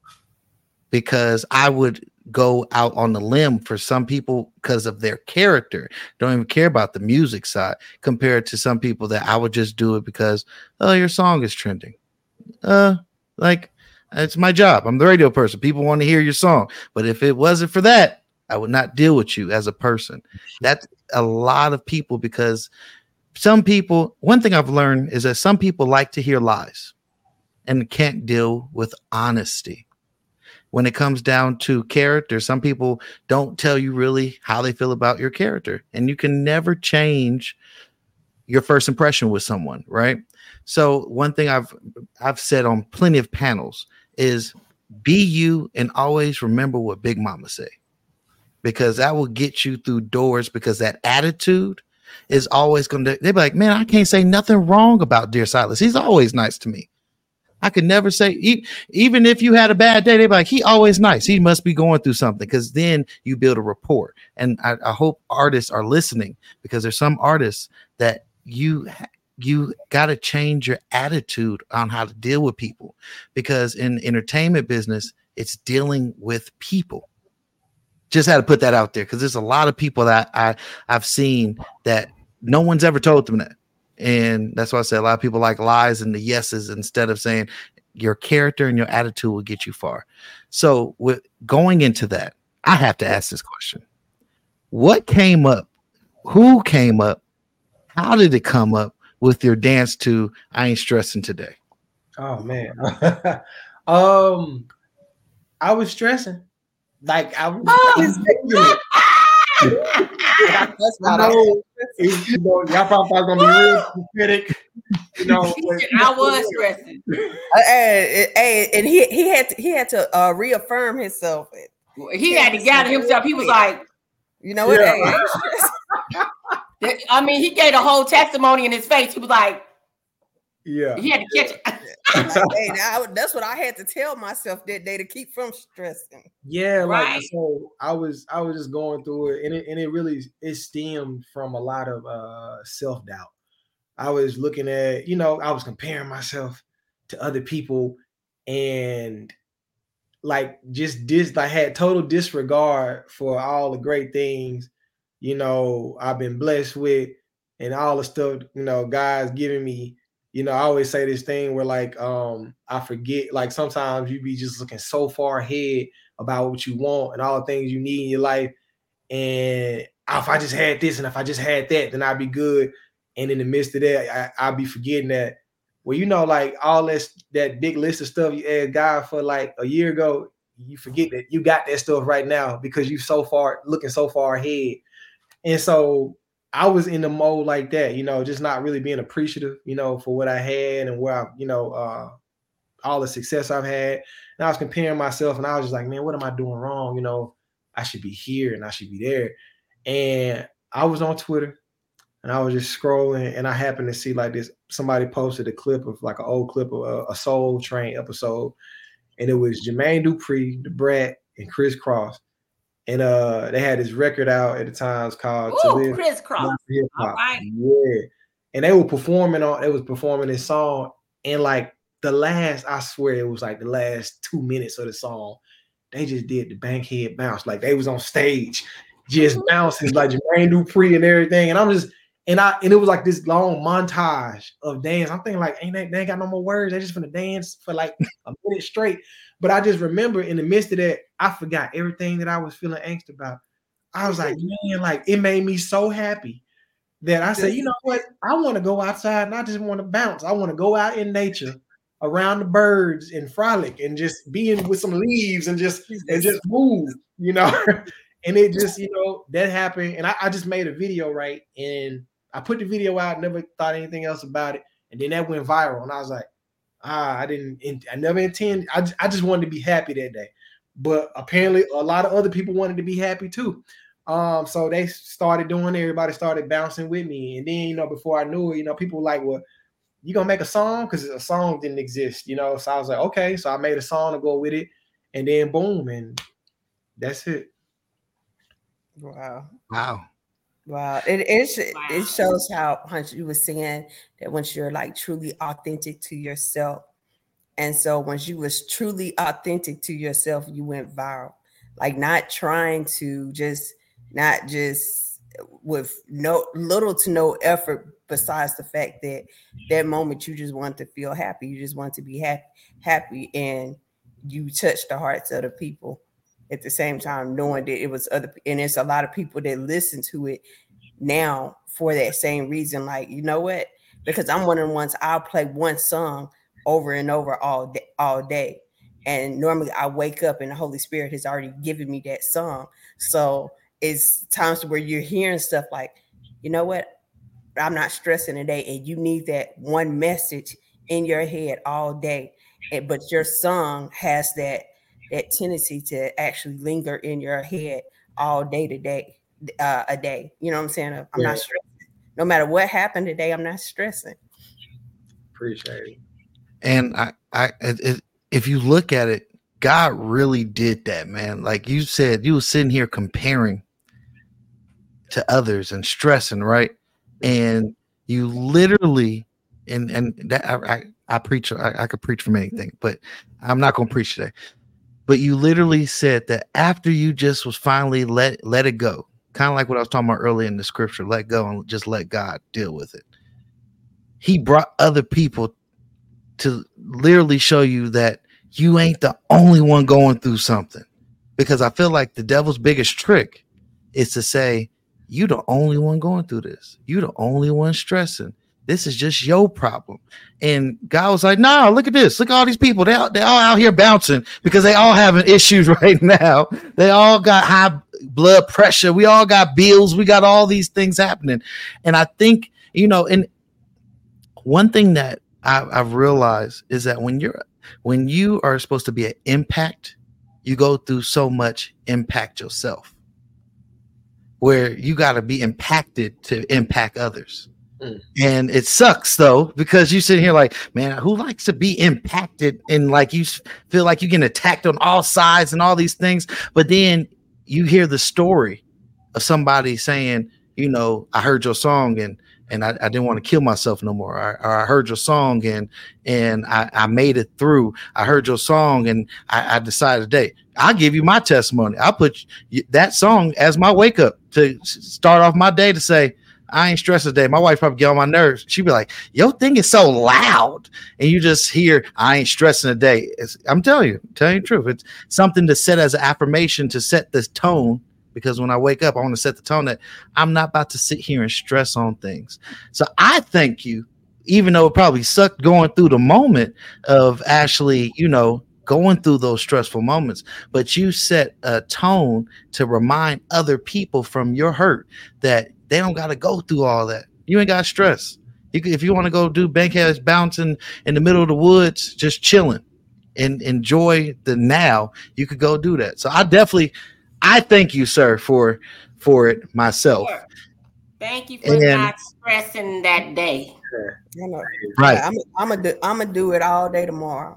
Because I would go out on the limb for some people because of their character, don't even care about the music side, compared to some people that I would just do it because, oh, your song is trending. Uh, like, it's my job. I'm the radio person. People want to hear your song. But if it wasn't for that, I would not deal with you as a person. That's a lot of people, because some people, one thing I've learned is that some people like to hear lies and can't deal with honesty. When it comes down to character, some people don't tell you really how they feel about your character, and you can never change your first impression with someone, right? So one thing I've I've said on plenty of panels is be you and always remember what Big Mama say, because that will get you through doors, because that attitude is always going to, they'll be like, man, I can't say nothing wrong about Dear Silas. He's always nice to me. I could never say, even if you had a bad day, they'd be like, he always nice. He must be going through something, because then you build a rapport. And I, I hope artists are listening, because there's some artists that you you got to change your attitude on how to deal with people, because in entertainment business, it's dealing with people. Just had to put that out there, because there's a lot of people that I, I've seen that no one's ever told them that. And that's why I say a lot of people like lies and the yeses instead of saying your character and your attitude will get you far. So with going into that, I have to ask this question. What came up? Who came up? How did it come up with your dance to I Ain't Stressing Today? Oh, man. um, I was stressing. Like, I was. Oh, That's I know, it, you know, y'all probably gonna be real pathetic. You know, I was stressing. Hey, hey, and he he had to, he had to uh, reaffirm himself. He, he had to gather himself. He was like, you know what? Yeah. Hey, I mean, he gave a whole testimony in his face. He was like, yeah, he had to catch it. Like, hey, now, that's what I had to tell myself that day to keep from stressing. Yeah, like Right. so I was I was just going through it, and it and it really it stemmed from a lot of uh self-doubt. I was looking at, you know, I was comparing myself to other people, and like just dis I had total disregard for all the great things, you know, I've been blessed with, and all the stuff, you know, God's giving me. You know, I always say this thing where like um I forget, like sometimes you be just looking so far ahead about what you want and all the things you need in your life. And if I just had this and if I just had that, then I'd be good. And in the midst of that, I, I'd be forgetting that, well, you know, like all this, that big list of stuff you asked God for like a year ago, you forget that you got that stuff right now because you so far looking so far ahead. And so I was in the mode like that, you know, just not really being appreciative, you know, for what I had and where I, you know, uh, all the success I've had. And I was comparing myself, and I was just like, man, what am I doing wrong? You know, I should be here and I should be there. And I was on Twitter and I was just scrolling, and I happened to see like this, somebody posted a clip of like an old clip of a, a Soul Train episode. And it was Jermaine Dupri, the Brat, and Chris Cross. And uh, they had this record out at the times called Ooh, To Live Chris Cross. Hip Hop. All right. Yeah. And they were performing on, they was performing this song. And like the last, I swear it was like the last two minutes of the song, they just did the Bankhead bounce. Like they was on stage just bouncing like Jermaine Dupri and everything. And I'm just, and I, and it was like this long montage of dance. I'm thinking like, ain't they, they ain't got no more words. They just finna dance for like a minute straight. But I just remember in the midst of that, I forgot everything that I was feeling angst about. I was like, man, like it made me so happy that I said, you know what? I want to go outside and I just want to bounce. I want to go out in nature around the birds and frolic and just be in with some leaves and just and just move, you know. And it just, you know, that happened. And I, I just made a video, right? And I put the video out, never thought anything else about it. And then that went viral. And I was like, ah, I didn't, I never intend, I, I just wanted to be happy that day. But apparently a lot of other people wanted to be happy too. Um, so they started doing it. Everybody started bouncing with me. And then, you know, before I knew it, you know, people were like, well, you gonna make a song? Because a song didn't exist, you know. So I was like, okay. So I made a song to go with it, and then boom, and that's it. Wow. Wow. Wow. It it, wow. It shows how Hunch you were saying that once you're like truly authentic to yourself. And so once you was truly authentic to yourself, you went viral. Like not trying to just not just with no little to no effort besides the fact that that moment you just want to feel happy. You just want to be happy, happy, and you touched the hearts of the people at the same time, knowing that it was other, and it's a lot of people that listen to it now for that same reason. Like, you know what? Because I'm one of the ones, I'll play one song over and over all day, all day. And normally I wake up and the Holy Spirit has already given me that song. So it's times where you're hearing stuff like, you know what? I'm not stressing today. And you need that one message in your head all day. And, but your song has that, that tendency to actually linger in your head all day to day, uh, a day. You know what I'm saying? I'm yeah. not stressing. No matter what happened today, I'm not stressing. Appreciate it. And I, I, it, if you look at it, God really did that, man. Like you said, you were sitting here comparing to others and stressing, right? And you literally, and and that I, I, I preach, I, I could preach from anything, but I'm not going to preach today. But you literally said that after you just was finally let let it go, kind of like what I was talking about earlier in the scripture, let go and just let God deal with it. He brought other people to literally show you that you ain't the only one going through something. Because I feel like the devil's biggest trick is to say, you the only one going through this. You the only one stressing. This is just your problem. And God was like, nah, look at this. Look at all these people. They all, they all out here bouncing because they all having issues right now. They all got high blood pressure. We all got bills. We got all these things happening. And I think, you know, and one thing that I, I've realized is that when you're, when you are supposed to be an impact, you go through so much impact yourself, where you got to be impacted to impact others. Mm. And it sucks though, because you sit here like, man, who likes to be impacted and like you feel like you get attacked on all sides and all these things. But then you hear the story of somebody saying, you know, I heard your song and and I, I didn't want to kill myself no more. Or, or I heard your song and and I, I made it through. I heard your song and I, I decided today, I'll give you my testimony. I'll put that song as my wake up to start off my day to say, I ain't stressed today. My wife probably get on my nerves. She'd be like, your thing is so loud. And you just hear, I ain't stressing today. It's, I'm telling you, I'm telling you the truth. It's something to set as an affirmation to set this tone. Because when I wake up, I want to set the tone that I'm not about to sit here and stress on things. So I thank you, even though it probably sucked going through the moment of actually, you know, going through those stressful moments, but you set a tone to remind other people from your hurt that they don't got to go through all that. You ain't got to stress. You can, if you want to go do bankheads bouncing in the middle of the woods, just chilling and enjoy the now, you could go do that. So I definitely, I thank you, sir, for for it myself. Sure. Thank you for and, not stressing that day. Right. I'm, I'm gonna do. I'm gonna do it all day tomorrow.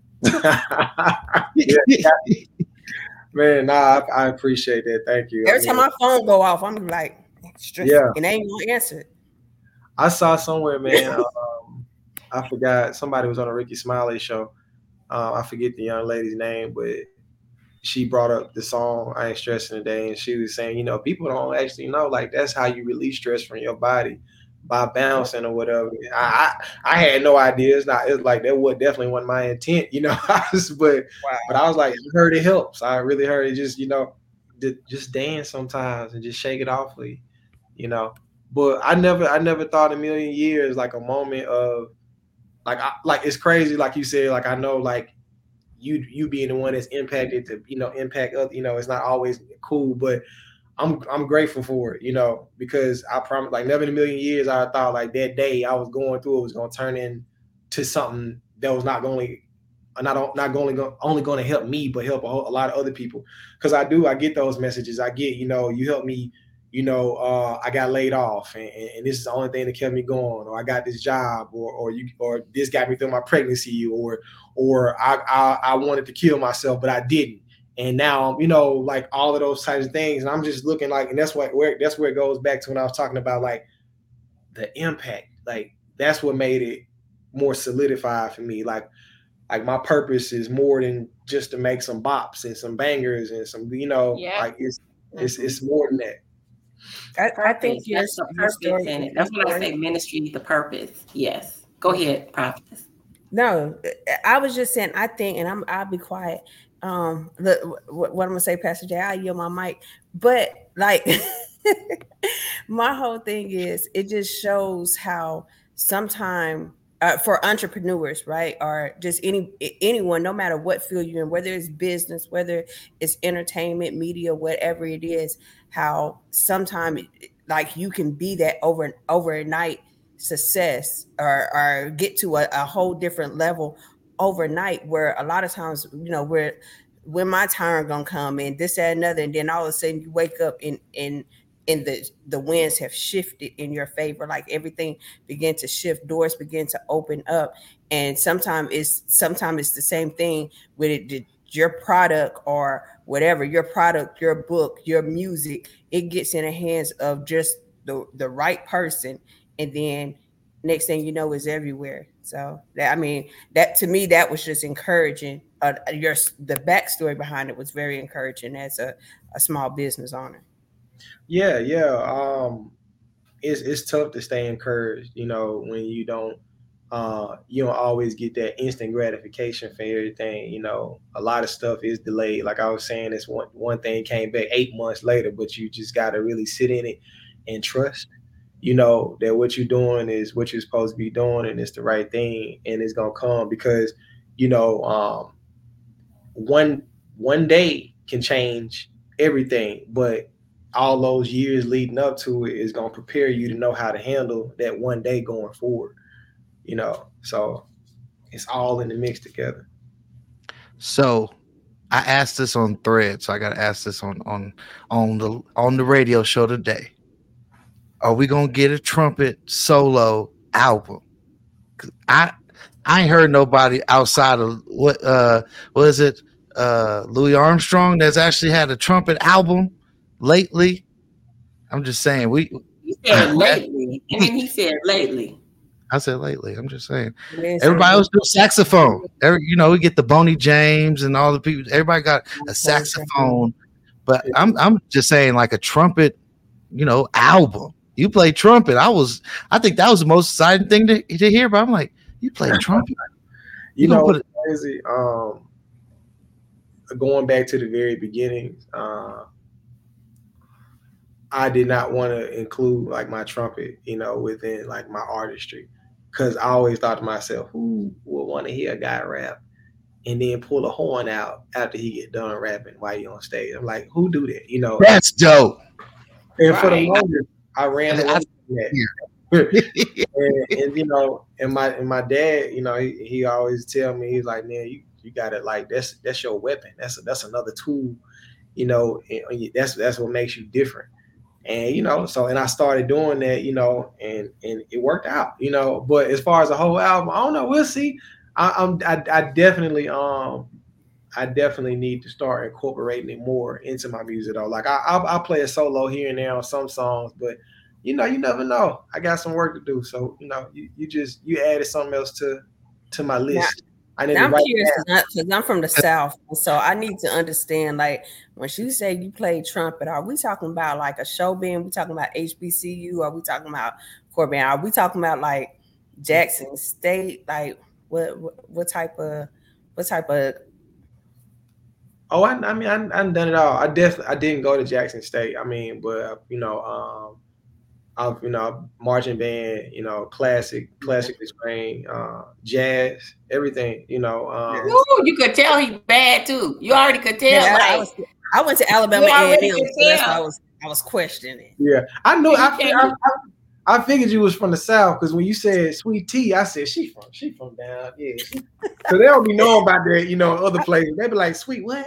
yeah, man, nah, I, I appreciate that. Thank you. Every I time mean, my phone go off, I'm like, stressed, yeah, and they ain't gonna answer it. I saw somewhere, man. um, I forgot somebody was on a Ricky Smiley show. Uh, I forget the young lady's name, but she brought up the song I Ain't Stressing Today, and she was saying, you know, people don't actually know, like, that's how you release stress from your body, by bouncing or whatever. I I, I had no idea. It's not, it's like that was definitely wasn't my intent, you know. but wow. but I was like, I heard it helps. I really heard it just, you know, just dance sometimes and just shake it off of you, you know. But I never I never thought a million years like a moment of like I, like it's crazy, like you said, like I know like you you being the one that's impacted to, you know, impact other, you know, it's not always cool, but I'm I'm grateful for it, you know, because I promise, like never in a million years I thought like that day I was going through it was gonna turn into something that was not only not not only going only going to help me, but help a, whole, a lot of other people. Because I do I get those messages. I get, you know, you help me, you know, uh, I got laid off, and, and this is the only thing that kept me going, or I got this job, or or you or this got me through my pregnancy, or or I I, I wanted to kill myself, but I didn't. And now, you know, like all of those types of things. And I'm just looking like, and that's what where that's where it goes back to when I was talking about like the impact. Like that's what made it more solidified for me. Like, like my purpose is more than just to make some bops and some bangers and some, you know, yeah. like it's mm-hmm. it's it's more than that. I, I think that's the purpose in it. That's when I say ministry, the purpose. Yes. Go ahead, Prophetess. No, I was just saying, I think, and I'm I'll be quiet. Um, the, what, what I'm gonna say, Pastor Jay, I yield my mic, but like my whole thing is it just shows how sometimes uh, for entrepreneurs, right, or just any anyone, no matter what field you're in, whether it's business, whether it's entertainment, media, whatever it is, how sometimes like you can be that over overnight success or or get to a, a whole different level overnight, where a lot of times, you know, where when my turn gonna come and this, that, another, and then all of a sudden you wake up and and and the the winds have shifted in your favor, like everything began to shift, doors begin to open up. And sometimes it's sometimes it's the same thing with it, your product or whatever, your product, your book, your music, it gets in the hands of just the the right person, and then next thing you know is everywhere. So that, I mean, that to me, that was just encouraging. Uh, your the backstory behind it was very encouraging as a, a small business owner. Yeah, yeah. Um, it's it's tough to stay encouraged, you know, when you don't uh you don't always get that instant gratification for everything. You know, a lot of stuff is delayed. Like I was saying, this one one thing came back eight months later, but you just gotta really sit in it and trust. You know, that what you're doing is what you're supposed to be doing, and it's the right thing, and it's gonna come, because, you know, um, one one day can change everything, but all those years leading up to it is gonna prepare you to know how to handle that one day going forward. You know, so it's all in the mix together. So I asked this on Thread, so I got to ask this on on on the on the radio show today. Are we gonna get a trumpet solo album? Cause I I ain't heard nobody outside of what uh what is it uh Louis Armstrong that's actually had a trumpet album lately. I'm just saying we. He said lately, and then he said lately. I said lately. I'm just saying. Everybody else do saxophone. Every, you know, we get the Boney James and all the people. Everybody got a saxophone, but I'm I'm just saying like a trumpet, you know, album. You play trumpet. I was, I think that was the most exciting thing to, to hear. But I'm like, you play trumpet. You, you know, put it- crazy. Um, going back to the very beginning, uh, I did not want to include like my trumpet, you know, within like my artistry, because I always thought to myself, who would want to hear a guy rap and then pull a horn out after he get done rapping while you on stage? I'm like, who do that? You know, that's dope. And right. For the longest, I ran away from that. and, and you know, and my and my dad, you know, he, he always tell me, he's like, man, you, you got it, like that's that's your weapon. That's a, that's another tool, you know. And that's that's what makes you different. And you know, so and I started doing that, you know, and and it worked out, you know. But as far as the whole album, I don't know. We'll see. I, I'm I, I definitely um I definitely need to start incorporating it more into my music, though. Like I, I I play a solo here and there on some songs, but you know, you never know. I got some work to do, so you know, you, you just you added something else to to my list. Yeah. I need now to I'm curious because I'm from the South, so I need to understand. Like when you say you play trumpet, are we talking about like a show band? We talking about H B C U? Are we talking about core band? Are we talking about like Jackson State? Like what what, what type of what type of Oh, I, I mean, I, I done it all. I definitely, I didn't go to Jackson State. I mean, but you know, um, I've, you know, marching band, you know, classic, classically trained, uh, jazz, everything, you know. Um, Ooh, you could tell he bad too. You already could tell. Yeah, like, I, was, I went to Alabama A and M, so that's why I was, I was questioning. Yeah, I knew. I, I, I, I figured you was from the South because when you said Sweet Tea, I said she from, she from down, yeah. So they don't be knowing about that, you know, other places. They be like, Sweet what?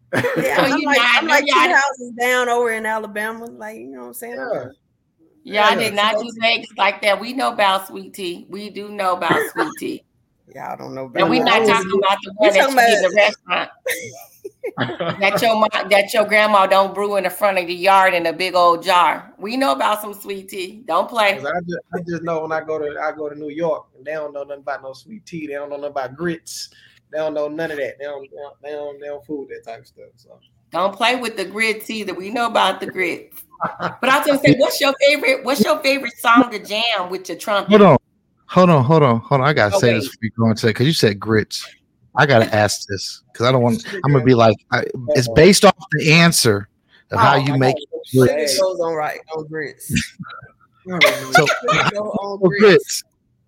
Yeah, I'm you like, not- I'm like two y'all- houses down over in Alabama. Like, you know what I'm saying? Yeah. Y'all Yeah. did not do Vegas like that. We know about sweet tea. We do know about sweet tea. Y'all don't know. And we're not talking about the one We that you talking get in the about- restaurant. that your mom, that your grandma don't brew in the front of the yard in a big old jar. We know about some sweet tea. Don't play. 'Cause I just, I just know when I go to I go to New York, and they don't know nothing about no sweet tea. They don't know nothing about grits. They don't know none of that. They don't they don't they don't, they don't fool with that type of stuff. So Don't play with the grits either. We know about the grits. But I was gonna say, what's your favorite? What's your favorite song to jam with your trumpet? Hold on, hold on, hold on, hold on. I gotta Oh, say wait. this before you go and say because you said grits. I gotta ask this because I don't want. I'm gonna be like, I, it's based off the answer of how Oh, you my make God. grits. Sugar goes on right on grits. So, Sugar go on so grits. grits,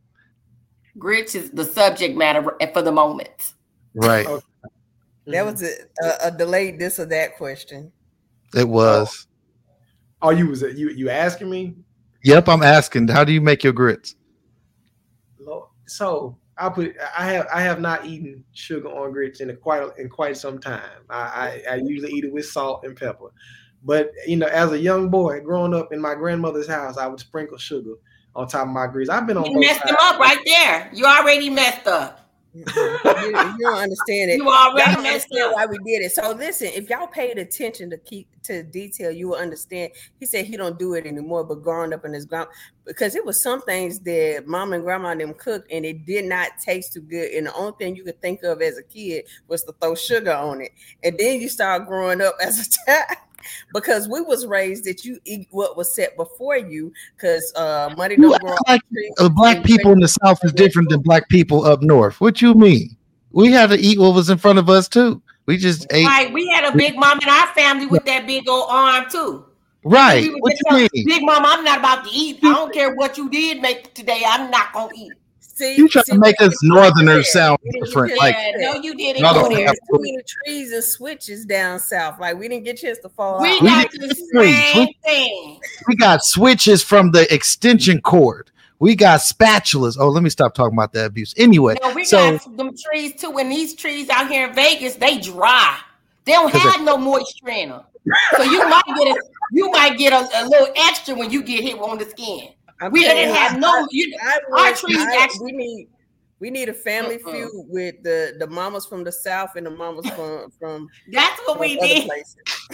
Grits is the subject matter for the moment. right? That was a, a, a delayed this or that question. It was. oh, you was you you asking me? Yep, I'm asking. How do you make your grits? Lord. So I put I have I have not eaten sugar on grits in a quite in quite some time. I, I I usually eat it with salt and pepper. But you know, as a young boy growing up in my grandmother's house, I would sprinkle sugar on top of my grits. I've been on You both messed sides. them up right there. You already messed up. you, you don't understand it. You already Y'all messed understand up. why we did it. So listen, if y'all paid attention to keep to detail, you will understand. He said he don't do it anymore, but growing up in his ground, because it was some things that mom and grandma and them cooked and it did not taste too good. And the only thing you could think of as a kid was to throw sugar on it. And then you start growing up as a child. Because we was raised that you eat what was set before you, because uh, money You don't act grow. on like trees. uh, black people in the South is different than black people up north. What you mean? We had to eat what was in front of us too. We just ate. Right, we had a big mom in our family with that big old arm too. Right. We would What just you tell, mean? Big mom, I'm not about to eat. I don't care what you did make today. I'm not gonna eat. See, You trying see, to make we us didn't get Northerners that. sound We didn't get different? that. Like, Yeah, no, you didn't Y'all go don't there. have Too many trees and switches down south. Like we didn't get a chance to fall We out. We got didn't the get trees. same We- thing. we got switches from the extension cord. We got spatulas. Oh, let me stop talking about that abuse. Anyway, No, we so got them trees too. And these trees out here in Vegas, they dry. They don't 'Cause have no moisture in them. So you might get a you might get a, a little extra when you get hit on the skin. I'm We telling didn't you, have I- no. I- You, I our was- trees I- actually. we need we need a family Uh-uh. feud with the the mamas from the south and the mamas from from That's what from we other did. places.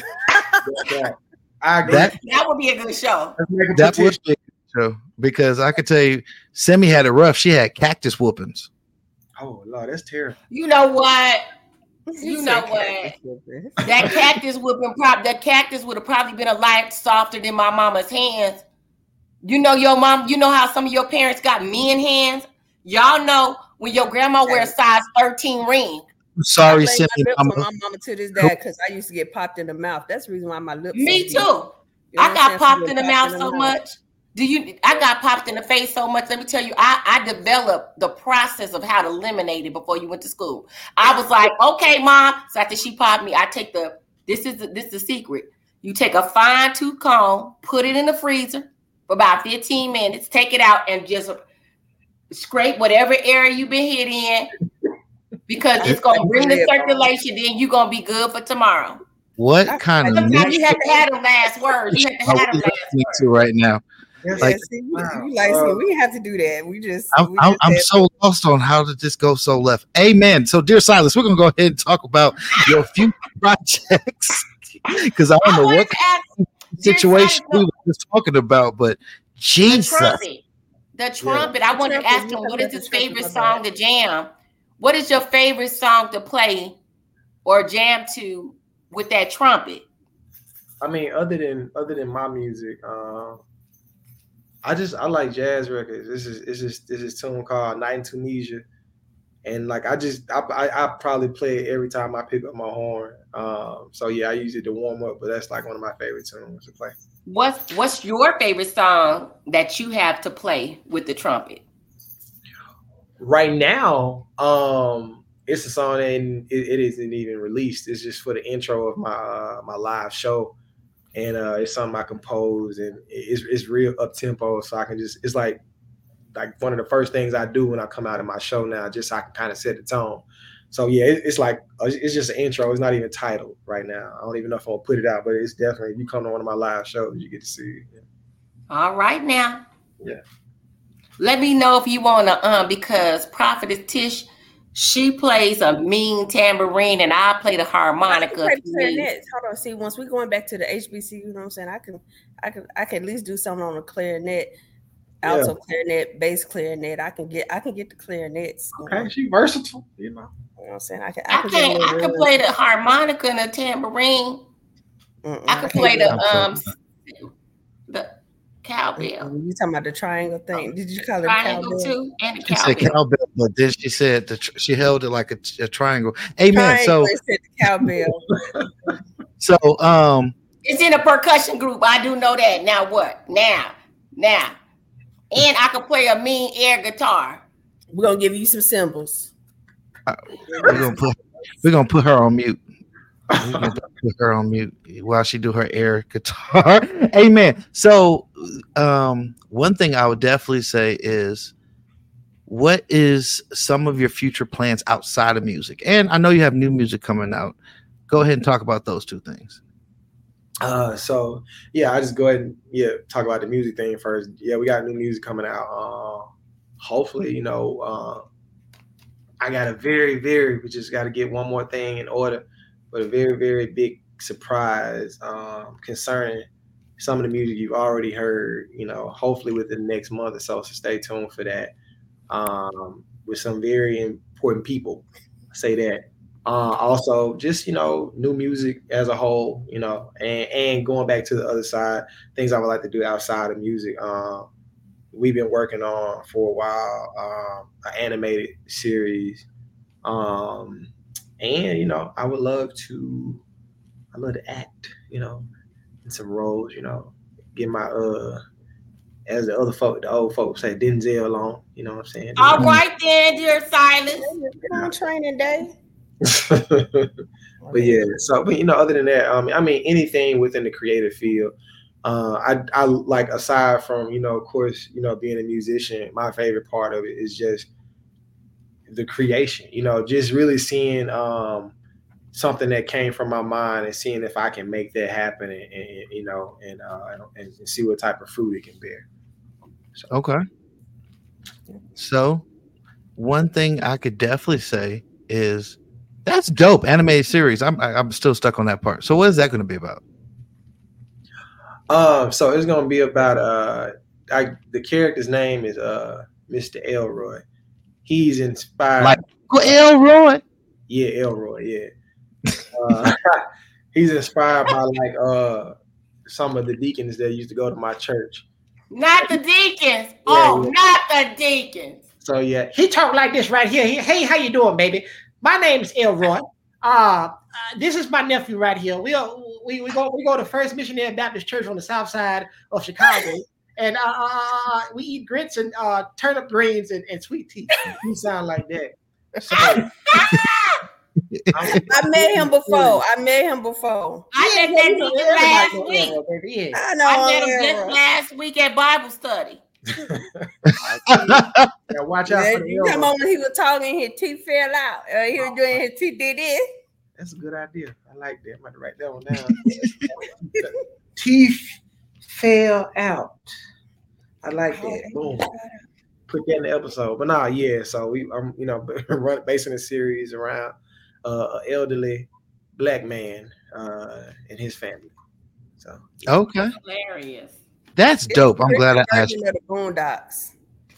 I agree. that That would be a good show. Let's make a that petition. would be a good show because I could tell you, Semi had it rough. She had cactus whoopings. Oh Lord, that's terrible. You know what? He You said know cactus what? whooping. That cactus would been prop. That cactus would have probably been a lot softer than my mama's hands. You know your mom. You know how some of your parents got men hands. Y'all know when your grandma wears size thirteen ring. I'm sorry, I Semi. blame my lips I'm on my mama to this day because I used to get popped in the mouth. That's the reason why my lips. Me so too. deep. You know I what got I'm saying? popped From in the getting mouth popped so mouth. much. Do you? I got popped in the face so much. Let me tell you, I, I developed the process of how to eliminate it before you went to school. I was like, okay, mom. So after she popped me, I take the. This is the, this is the secret. You take a fine tooth comb, put it in the freezer for about fifteen minutes. Take it out and just scrape whatever area you've been hit in, because it's gonna bring the circulation. Then you're gonna be good for tomorrow. What kind of Sometimes you have to have them last words. You have to are have we them last listening to right now? Yeah, Like, see, you, you like uh, we didn't have to do that. We just. I'm, we I'm, just I'm had- so lost on how did this go so left. Amen. So, dear Silas, we're gonna go ahead and talk about your future projects because I don't I know wanted what to ask situation Dear we were just talking about, but the Jesus, trumpet. The trumpet. I The wanted to trumpet, ask you him talking what is about the his trumpet, favorite my song bad. to jam? What is your favorite song to play or jam to with that trumpet? I mean, other than other than my music, uh, I just I like jazz records. This is it's just this is tune called Night in Tunisia, and like I just I, I I probably play it every time I pick up my horn. Um, so yeah, I use it to warm up, but that's like one of my favorite tunes to play. What's what's your favorite song that you have to play with the trumpet? Right now, um, it's a song and it, it isn't even released. It's just for the intro of my uh, my live show, and uh, it's something I composed, and it's it's real up tempo, so I can just it's like like one of the first things I do when I come out of my show now, just so I can kind of set the tone. so yeah, it, it's like it's just an intro. It's not even titled right now. I don't even know if I'll put it out, but it's definitely, if you come to one of my live shows, you get to see it. Yeah. All right now. Yeah. Let me know if you want to, um, because Prophetess Tish, she plays a mean tambourine and I play the harmonica. I can play clarinet. Hold on, see, once we're going back to the H B C U, you know what I'm saying? I can, I can, I can at least do something on the clarinet, alto yeah. clarinet, bass clarinet. I can get, I can get the clarinets. Okay, she versatile, you know. You know what I'm saying? I can, I, I can, I can play the harmonica and the tambourine. Mm-mm, I can I play the um, the cowbell. You talking about the triangle thing? Did you call it triangle cowbell? too? And the She cowbell. said cowbell, but then she said the tr- she held it like a, a triangle. Amen. Triangle, So, it said the cowbell. so um, It's in a percussion group. I do know that. Now what? Now, now, and I can play a mean air guitar. We're gonna give you some cymbals. uh, we're gonna put we're gonna put her on mute. We're gonna put her on mute while she do her air guitar. Amen. So, um, one thing I would definitely say is, what is some of your future plans outside of music? And I know you have new music coming out. Go ahead and talk about those two things. Uh, so yeah, I just go ahead and yeah talk about the music thing first. Yeah, we got new music coming out. Uh, hopefully, you know, uh, I got a very, very. We just got to get one more thing in order, but a very, very big surprise um, concerning some of the music you've already heard. You know, hopefully within the next month or so. So stay tuned for that. Um, with some very important people, I say that. Uh, also, just, you know, new music as a whole, you know, and, and going back to the other side, things I would like to do outside of music. Um, we've been working on for a while, um, an animated series. Um, and, you know, I would love to, I love to act, you know, in some roles, you know, get my, uh, as the other folk, the old folks say, Denzel on, you know what I'm saying? All right then, dear Silas. On training day. But yeah, so but you know, other than that, um, I mean, anything within the creative field, uh, I I like aside from you know, of course, you know, being a musician, my favorite part of it is just the creation. You know, just really seeing um something that came from my mind and seeing if I can make that happen, and, and you know, and uh, and, and see what type of fruit it can bear. So. Okay. So, one thing I could definitely say is, that's dope. Animated series. I'm I'm still stuck on that part. So what is that going to be about? Um, so it's going to be about uh, I the character's name is uh Mister Elroy. He's inspired. Like Elroy. Yeah, Elroy. Yeah. Uh, he's inspired by like uh some of the deacons that used to go to my church. Not the deacons. Yeah, oh, yeah. not the deacons. So yeah, he talked like this right here. He, hey, how you doing, baby? My name is Elroy. Uh, uh, this is my nephew right here. We are, we we go we go to First Missionary Baptist Church on the south side of Chicago, and uh, uh, we eat grits and uh, turnip greens and, and sweet tea. You sound like that. So, I met him before. I met him before. I met that nigga last week. Yeah. I know. I met him just last week at Bible study. Yeah, watch out Yeah, for the you come Elroy. on when he was talking, his teeth fell out. Uh, he was doing his teeth did this. That's a good idea. I like that. I'm going to write that one down. Teeth fell out. I like that. Boom. Put that in the episode. But nah, yeah. So we, um, you know, run basing the series around uh, an elderly black man uh, and his family. So Okay. Hilarious. That's dope. I'm glad I asked. The Boondocks.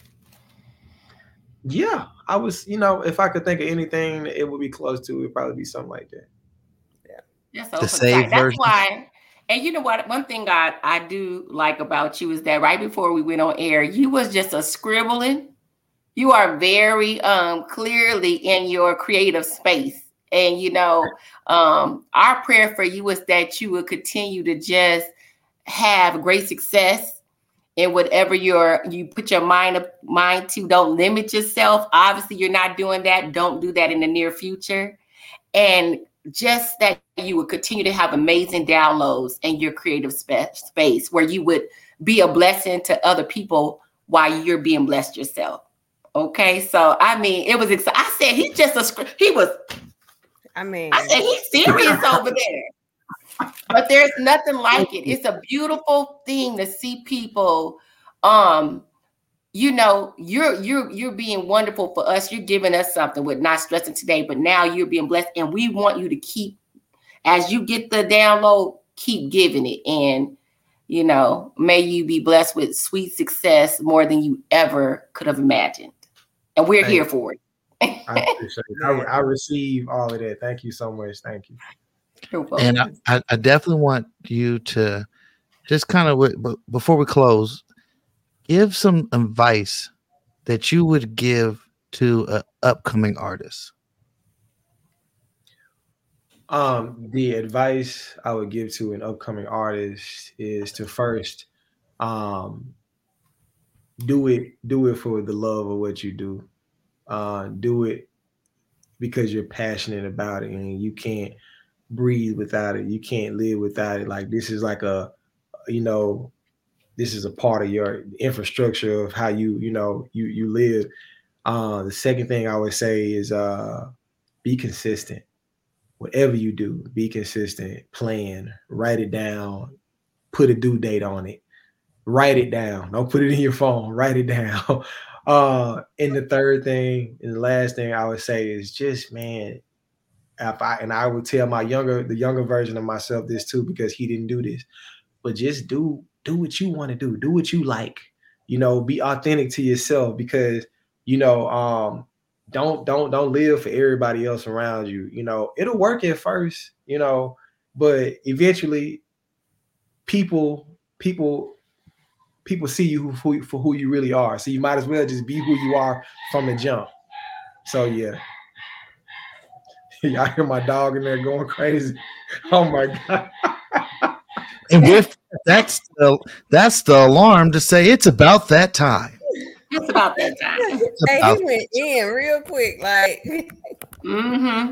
yeah, I was, you know, if I could think of anything that it would be close to, it would probably be something like that. That's The open save side. That's version. why. And you know what? One thing I, I do like about you is that right before we went on air, you was just a scribbling. You are very um, clearly in your creative space. And, you know, um, our prayer for you is that you would continue to just have great success in whatever you're, you put your mind up, mind to. Don't limit yourself. Obviously, you're not doing that. Don't do that in the near future. And just that you would continue to have amazing downloads in your creative spa- space where you would be a blessing to other people while you're being blessed yourself. Okay, so I mean, it was. Ex- I said he's just a. sc- He was. I mean, I said he's serious over there. But there's nothing like it. It's a beautiful thing to see people. Um, you know, you're you're you're being wonderful for us. You're giving us something with Not Stressing Today, but now you're being blessed, and we want you to keep, as you get the download, keep giving it, and you know, may you be blessed with sweet success more than you ever could have imagined. And we're Thank here you. for it. I appreciate it. I, I receive all of that. Thank you so much. Thank you. And I, I, I definitely want you to just kind of, before we close, give some advice that you would give to an upcoming artist. Um, the advice I would give to an upcoming artist is to first, um, do it, do it for the love of what you do. Uh, do it because you're passionate about it, and you can't breathe without it. You can't live without it. Like this is like a, you know, this is a part of your infrastructure of how you, you know, you you live. Uh, the second thing I would say is uh, be consistent. Whatever you do, be consistent. Plan, write it down, put a due date on it. Write it down. Don't put it in your phone. Write it down. Uh, and the third thing, and the last thing I would say is just, man, if I and I would tell my younger, the younger version of myself this too, because he didn't do this, but just do do what you want to do. Do what you like. You know, be authentic to yourself, because you know, um, don't don't don't live for everybody else around you. You know, it'll work at first, you know, but eventually, people people. People see you who, for who you really are. So you might as well just be who you are from the jump. So yeah. Y'all hear my dog in there going crazy. Oh my God. And with that's the that's the alarm to say it's about that time. It's about that time. Hey, about he went in real quick, like. Mm-hmm.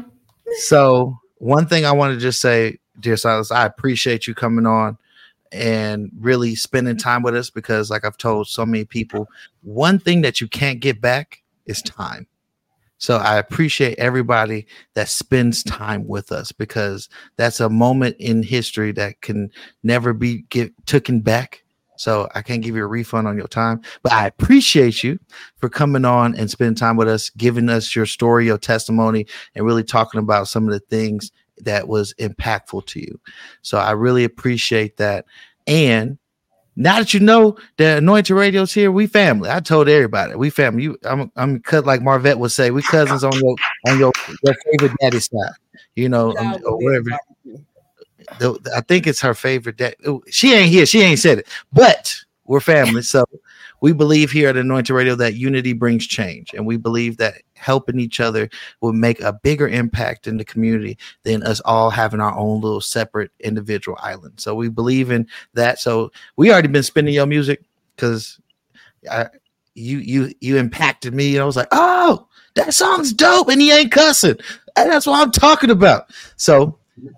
So one thing I want to just say, dear Silas, I appreciate you coming on and really spending time with us, because like I've told so many people, one thing that you can't get back is time. So I appreciate everybody that spends time with us, because that's a moment in history that can never be get, taken back. So I can't give you a refund on your time, but I appreciate you for coming on and spending time with us, giving us your story, your testimony, and really talking about some of the things that was impactful to you. So I really appreciate that. And now that you know that Anointed Radio's here, we family. I told everybody we family. You, I'm, I'm cut like Marvette would say. We cousins on your on your, your favorite daddy side. You know, um, or whatever. The, I think it's her favorite dad. She ain't here. She ain't said it, but we're family. So we believe here at Anointed Radio that unity brings change, and we believe that helping each other will make a bigger impact in the community than us all having our own little separate individual island. So we believe in that. So we already been spinning your music, because I you you you impacted me, and I was like, oh, that song's dope, and he ain't cussing. And that's what I'm talking about. So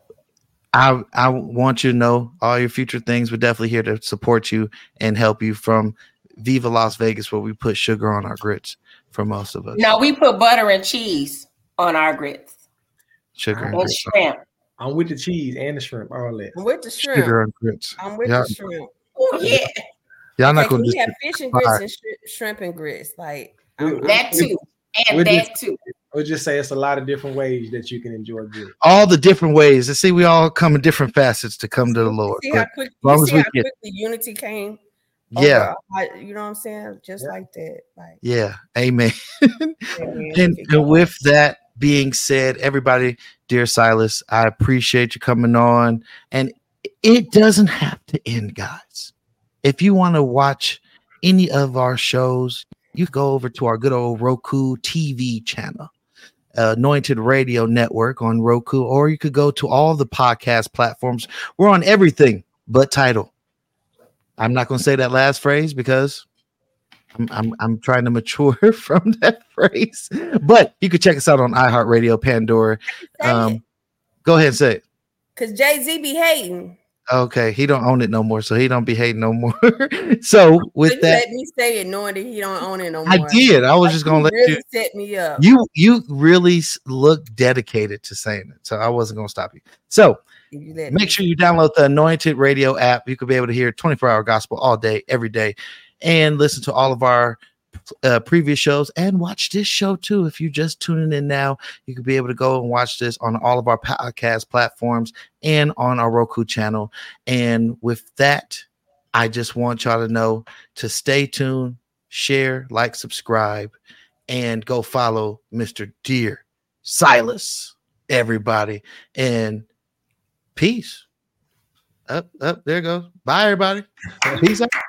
I I want you to know all your future things. We're definitely here to support you and help you from Viva Las Vegas, where we put sugar on our grits for most of us. No, we put butter and cheese on our grits. Sugar and, and grits. shrimp. I'm with the cheese and the shrimp. All that. I'm with the shrimp. Sugar and grits. I'm with y'all, the shrimp. Oh yeah. Y'all not Like, gonna we just have fish and grits and sh- shrimp and grits. Like I'm, that I'm, too. And we'll that just, too. We'll just say it's a lot of different ways that you can enjoy good. all the different ways. And see, we all come in different facets to come to the Lord. See But how, quick, as long you as see we how get, quickly unity came. yeah, over, you know what I'm saying? Just yeah. like that. Like yeah, amen. Amen. and, and with that being said, everybody, dear Silas, I appreciate you coming on. And it doesn't have to end, guys. If you want to watch any of our shows, you go over to our good old Roku T V channel, uh, Anointed Radio Network on Roku, or you could go to all the podcast platforms. We're on everything but Tidal. I'm not going to say that last phrase because I'm, I'm I'm trying to mature from that phrase. But you can check us out on iHeartRadio, Pandora. Um, go ahead and say it. Because Jay-Z be hating. Okay, he don't own it no more, so he don't be hating no more. So with you that, let me say it, knowing that he don't own it no more. I did. I was Like, just gonna you let really you set me up. You you really s- look dedicated to saying it, so I wasn't gonna stop you. So You let make me- sure you download the Anointed Radio app. You could be able to hear twenty-four hour gospel all day, every day, and listen to all of our uh, previous shows and watch this show too. If you're just tuning in now, you could be able to go and watch this on all of our podcast platforms and on our Roku channel. And with that, I just want y'all to know to stay tuned, share, like, subscribe, and go follow Mister Dear Silas, everybody. And peace. Up, up, there it goes. Bye, everybody. Peace out.